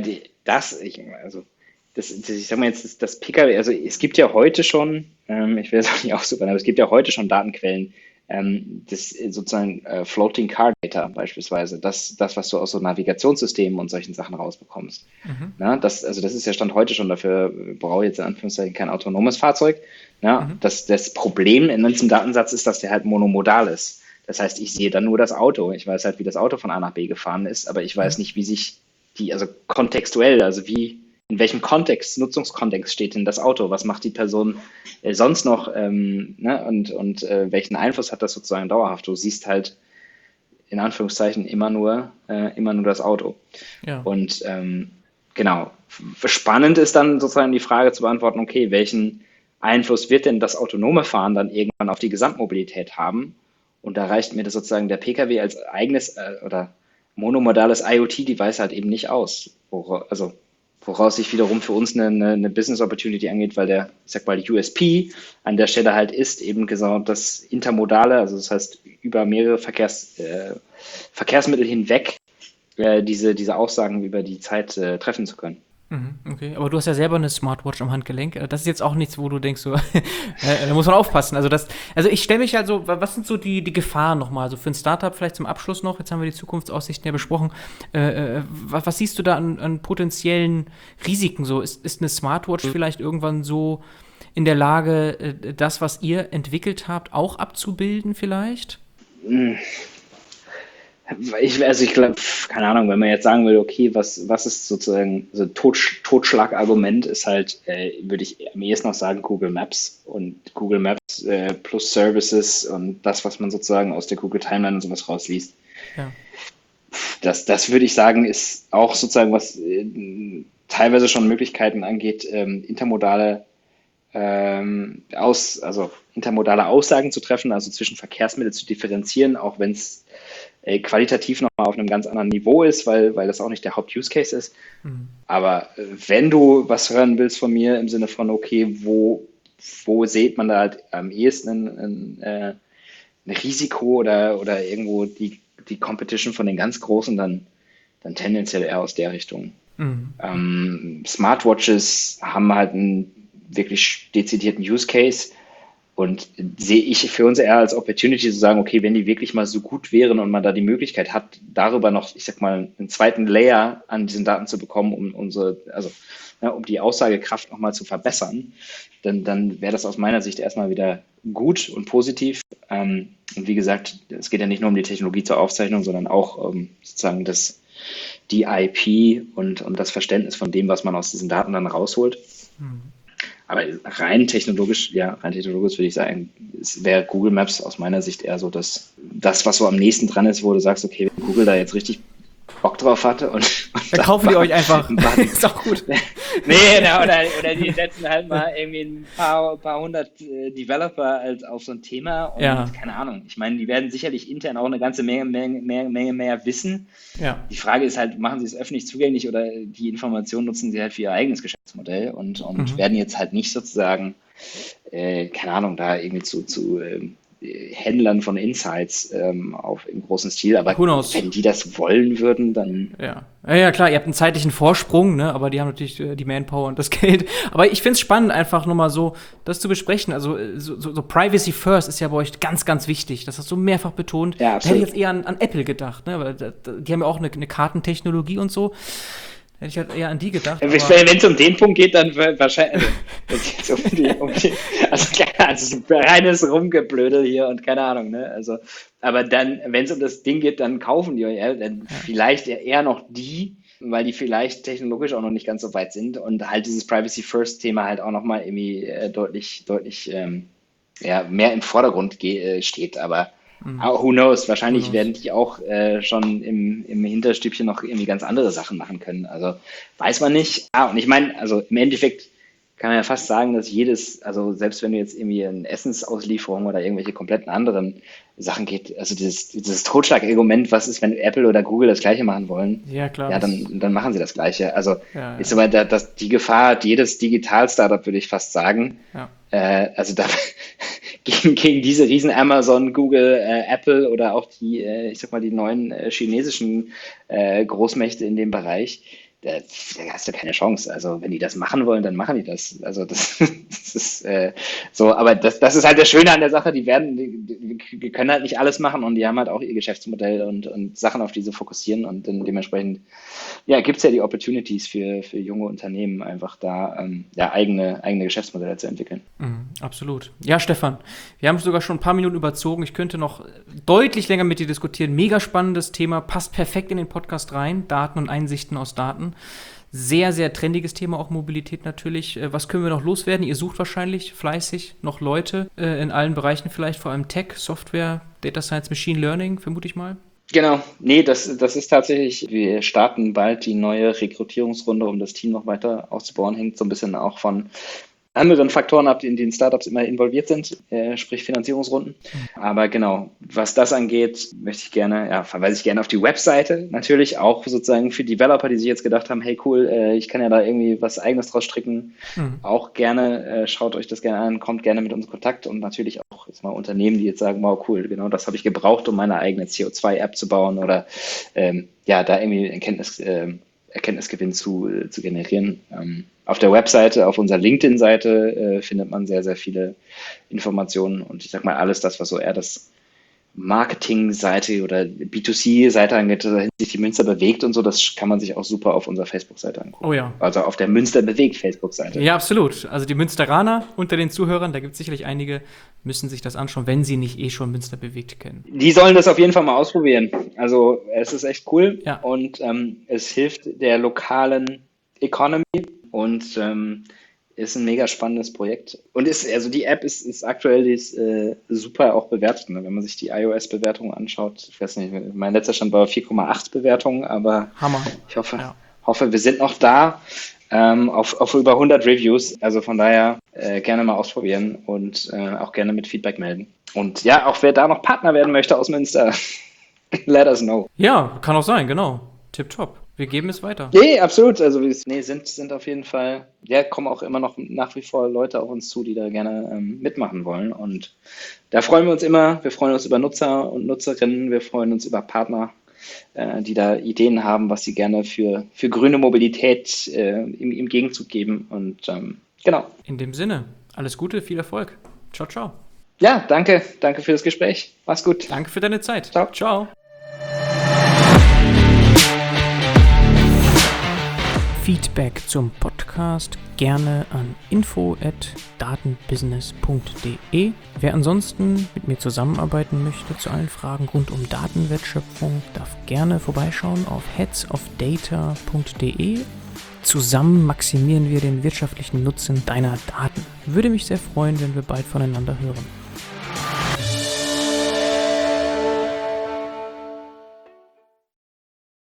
ich sag mal jetzt, das Pkw, also es gibt ja heute schon, ich will es auch nicht aussuchen, aber es gibt ja heute schon Datenquellen, das sozusagen Floating Car Data beispielsweise, das, was du aus so Navigationssystemen und solchen Sachen rausbekommst. Na, das ist ja Stand heute schon, dafür brauche ich jetzt in Anführungszeichen kein autonomes Fahrzeug. Ja, das Problem in diesem Datensatz ist, dass der halt monomodal ist. Das heißt, ich sehe dann nur das Auto. Ich weiß halt, wie das Auto von A nach B gefahren ist, aber ich weiß nicht, wie sich also kontextuell, also in welchem Nutzungskontext steht denn das Auto? Was macht die Person sonst noch? Ne? Und welchen Einfluss hat das sozusagen dauerhaft? Du siehst halt in Anführungszeichen immer nur das Auto. Ja. Und genau, spannend ist dann sozusagen die Frage zu beantworten, okay, welchen Einfluss wird denn das autonome Fahren dann irgendwann auf die Gesamtmobilität haben? Und da reicht mir das sozusagen der Pkw als eigenes oder monomodales IoT-Device halt eben nicht aus. Also woraus sich wiederum für uns eine Business Opportunity angeht, weil der, ich sag mal, USP an der Stelle halt ist eben genau das Intermodale, also das heißt über mehrere Verkehrsmittel hinweg diese Aussagen über die Zeit treffen zu können. Okay, aber du hast ja selber eine Smartwatch am Handgelenk. Das ist jetzt auch nichts, wo du denkst, so, da muss man aufpassen. Also ich stelle mich halt so, was sind so die Gefahren nochmal? Also für ein Startup vielleicht zum Abschluss noch, jetzt haben wir die Zukunftsaussichten ja besprochen. Was siehst du da an potenziellen Risiken so? Ist eine Smartwatch vielleicht irgendwann so in der Lage, das, was ihr entwickelt habt, auch abzubilden vielleicht? Ich glaube, keine Ahnung, wenn man jetzt sagen will, okay, was ist sozusagen so ein Totschlagargument, ist halt, würde ich am ehesten noch sagen, Google Maps und Google Maps plus Services und das, was man sozusagen aus der Google Timeline und sowas rausliest. Ja. Das würde ich sagen, ist auch sozusagen, was teilweise schon Möglichkeiten angeht, intermodale intermodale Aussagen zu treffen, also zwischen Verkehrsmitteln zu differenzieren, auch wenn es qualitativ nochmal auf einem ganz anderen Niveau ist, weil das auch nicht der Haupt-Use-Case ist. Aber wenn du was hören willst von mir im Sinne von, okay, wo sieht man da halt am ehesten ein Risiko oder irgendwo die Competition von den ganz Großen, dann tendenziell eher aus der Richtung. Smartwatches haben halt einen wirklich dezidierten Use Case und sehe ich für uns eher als Opportunity zu sagen, okay, wenn die wirklich mal so gut wären und man da die Möglichkeit hat, darüber noch, ich sag mal, einen zweiten Layer an diesen Daten zu bekommen, um die Aussagekraft nochmal zu verbessern, dann wäre das aus meiner Sicht erstmal wieder gut und positiv. Und wie gesagt, es geht ja nicht nur um die Technologie zur Aufzeichnung, sondern auch sozusagen die IP und das Verständnis von dem, was man aus diesen Daten dann rausholt. Aber rein technologisch würde ich sagen, es wäre Google Maps aus meiner Sicht eher so das, was so am nächsten dran ist, wo du sagst, okay, wenn Google da jetzt richtig Bock drauf hatte und dann kaufen die euch einfach. Ist auch gut. Nee, oder die setzen halt mal irgendwie ein paar hundert Developer auf so ein Thema und keine Ahnung. Ich meine, die werden sicherlich intern auch eine ganze Menge mehr wissen. Ja. Die Frage ist halt, machen sie es öffentlich zugänglich oder die Informationen nutzen sie halt für ihr eigenes Geschäftsmodell und werden jetzt halt nicht sozusagen, keine Ahnung, da irgendwie zu Händlern von Insights im großen Stil, aber wenn die das wollen würden, dann... Ja, klar, ihr habt einen zeitlichen Vorsprung, ne? Aber die haben natürlich die Manpower und das Geld. Aber ich finde es spannend, einfach nur mal so das zu besprechen. Also so Privacy First ist ja bei euch ganz, ganz wichtig. Das hast du mehrfach betont. Ja, da hätte ich jetzt eher an Apple gedacht, ne? Weil die haben ja auch eine Kartentechnologie und so. Hätte ich halt eher an die gedacht. Wenn es um den Punkt geht, dann wahrscheinlich. Also reines Rumgeblödel hier und keine Ahnung, ne? Also, aber dann, wenn es um das Ding geht, dann kaufen die euch vielleicht eher noch die, weil die vielleicht technologisch auch noch nicht ganz so weit sind und halt dieses Privacy First Thema halt auch nochmal irgendwie deutlich mehr im Vordergrund steht, aber who knows? Wahrscheinlich werden die auch schon im Hinterstübchen noch irgendwie ganz andere Sachen machen können. Also weiß man nicht. Und ich meine, also im Endeffekt kann man ja fast sagen, dass also selbst wenn du jetzt irgendwie eine Essensauslieferung oder irgendwelche kompletten anderen Sachen geht, also dieses Totschlagargument, was ist, wenn Apple oder Google das Gleiche machen wollen? Ja, klar. Ja, dann machen sie das Gleiche. Also ist aber die Gefahr, jedes Digital-Startup, würde ich fast sagen. Ja. Also da gegen diese riesen Amazon, Google, Apple oder auch die neuen chinesischen Großmächte in dem Bereich, da hast du keine Chance. Also wenn die das machen wollen, dann machen die das. Also das ist so, aber das ist halt das Schöne an der Sache, die können halt nicht alles machen und die haben halt auch ihr Geschäftsmodell und Sachen, auf die sie fokussieren und dann dementsprechend gibt es ja die Opportunities für junge Unternehmen, einfach da eigene Geschäftsmodelle zu entwickeln. Absolut. Ja, Stefan, wir haben sogar schon ein paar Minuten überzogen. Ich könnte noch deutlich länger mit dir diskutieren. Mega spannendes Thema, passt perfekt in den Podcast rein. Daten und Einsichten aus Daten. Sehr, sehr trendiges Thema, auch Mobilität natürlich. Was können wir noch loswerden? Ihr sucht wahrscheinlich fleißig noch Leute in allen Bereichen vielleicht, vor allem Tech, Software, Data Science, Machine Learning, vermute ich mal. Genau, nee, das ist tatsächlich, wir starten bald die neue Rekrutierungsrunde, um das Team noch weiter auszubauen, hängt so ein bisschen auch von anderen Faktoren ab, in denen Startups immer involviert sind, sprich Finanzierungsrunden. Aber genau, was das angeht, verweise ich gerne auf die Webseite. Natürlich auch sozusagen für Developer, die sich jetzt gedacht haben, hey cool, ich kann ja da irgendwie was Eigenes draus stricken. Auch gerne, schaut euch das gerne an, kommt gerne mit uns in Kontakt und natürlich auch jetzt mal Unternehmen, die jetzt sagen, wow cool, genau das habe ich gebraucht, um meine eigene CO2-App zu bauen oder da irgendwie Erkenntnisgewinn zu generieren. Auf der Webseite, auf unserer LinkedIn-Seite findet man sehr, sehr viele Informationen und ich sag mal alles das, was so eher das Marketing-Seite oder B2C-Seite angeht, hinsichtlich die Münster bewegt und so, das kann man sich auch super auf unserer Facebook-Seite angucken. Oh ja. Also auf der Münster bewegt Facebook-Seite. Ja, absolut. Also die Münsteraner unter den Zuhörern, da gibt es sicherlich einige, müssen sich das anschauen, wenn sie nicht schon Münster bewegt kennen. Die sollen das auf jeden Fall mal ausprobieren. Also es ist echt cool und es hilft der lokalen Economy und ist ein mega spannendes Projekt. Und die App ist aktuell super auch bewertet. Ne? Wenn man sich die iOS-Bewertung anschaut, ich weiß nicht, mein letzter Stand war 4,8 Bewertungen, aber Hammer. Ich hoffe, wir sind noch da auf über 100 Reviews. Also von daher gerne mal ausprobieren und auch gerne mit Feedback melden. Und ja, auch wer da noch Partner werden möchte aus Münster, let us know. Ja, kann auch sein, genau. Tipptopp. Wir geben es weiter. Nee, absolut. Also sind auf jeden Fall, kommen auch immer noch nach wie vor Leute auf uns zu, die da gerne mitmachen wollen. Und da freuen wir uns immer. Wir freuen uns über Nutzer und Nutzerinnen. Wir freuen uns über Partner, die da Ideen haben, was sie gerne für grüne Mobilität im Gegenzug geben. Und genau. In dem Sinne, alles Gute, viel Erfolg. Ciao, ciao. Ja, danke. Danke für das Gespräch. Mach's gut. Danke für deine Zeit. Ciao. Ciao. Feedback zum Podcast gerne an info@datenbusiness.de. Wer ansonsten mit mir zusammenarbeiten möchte zu allen Fragen rund um Datenwertschöpfung, darf gerne vorbeischauen auf headsofdata.de. Zusammen maximieren wir den wirtschaftlichen Nutzen deiner Daten. Würde mich sehr freuen, wenn wir bald voneinander hören.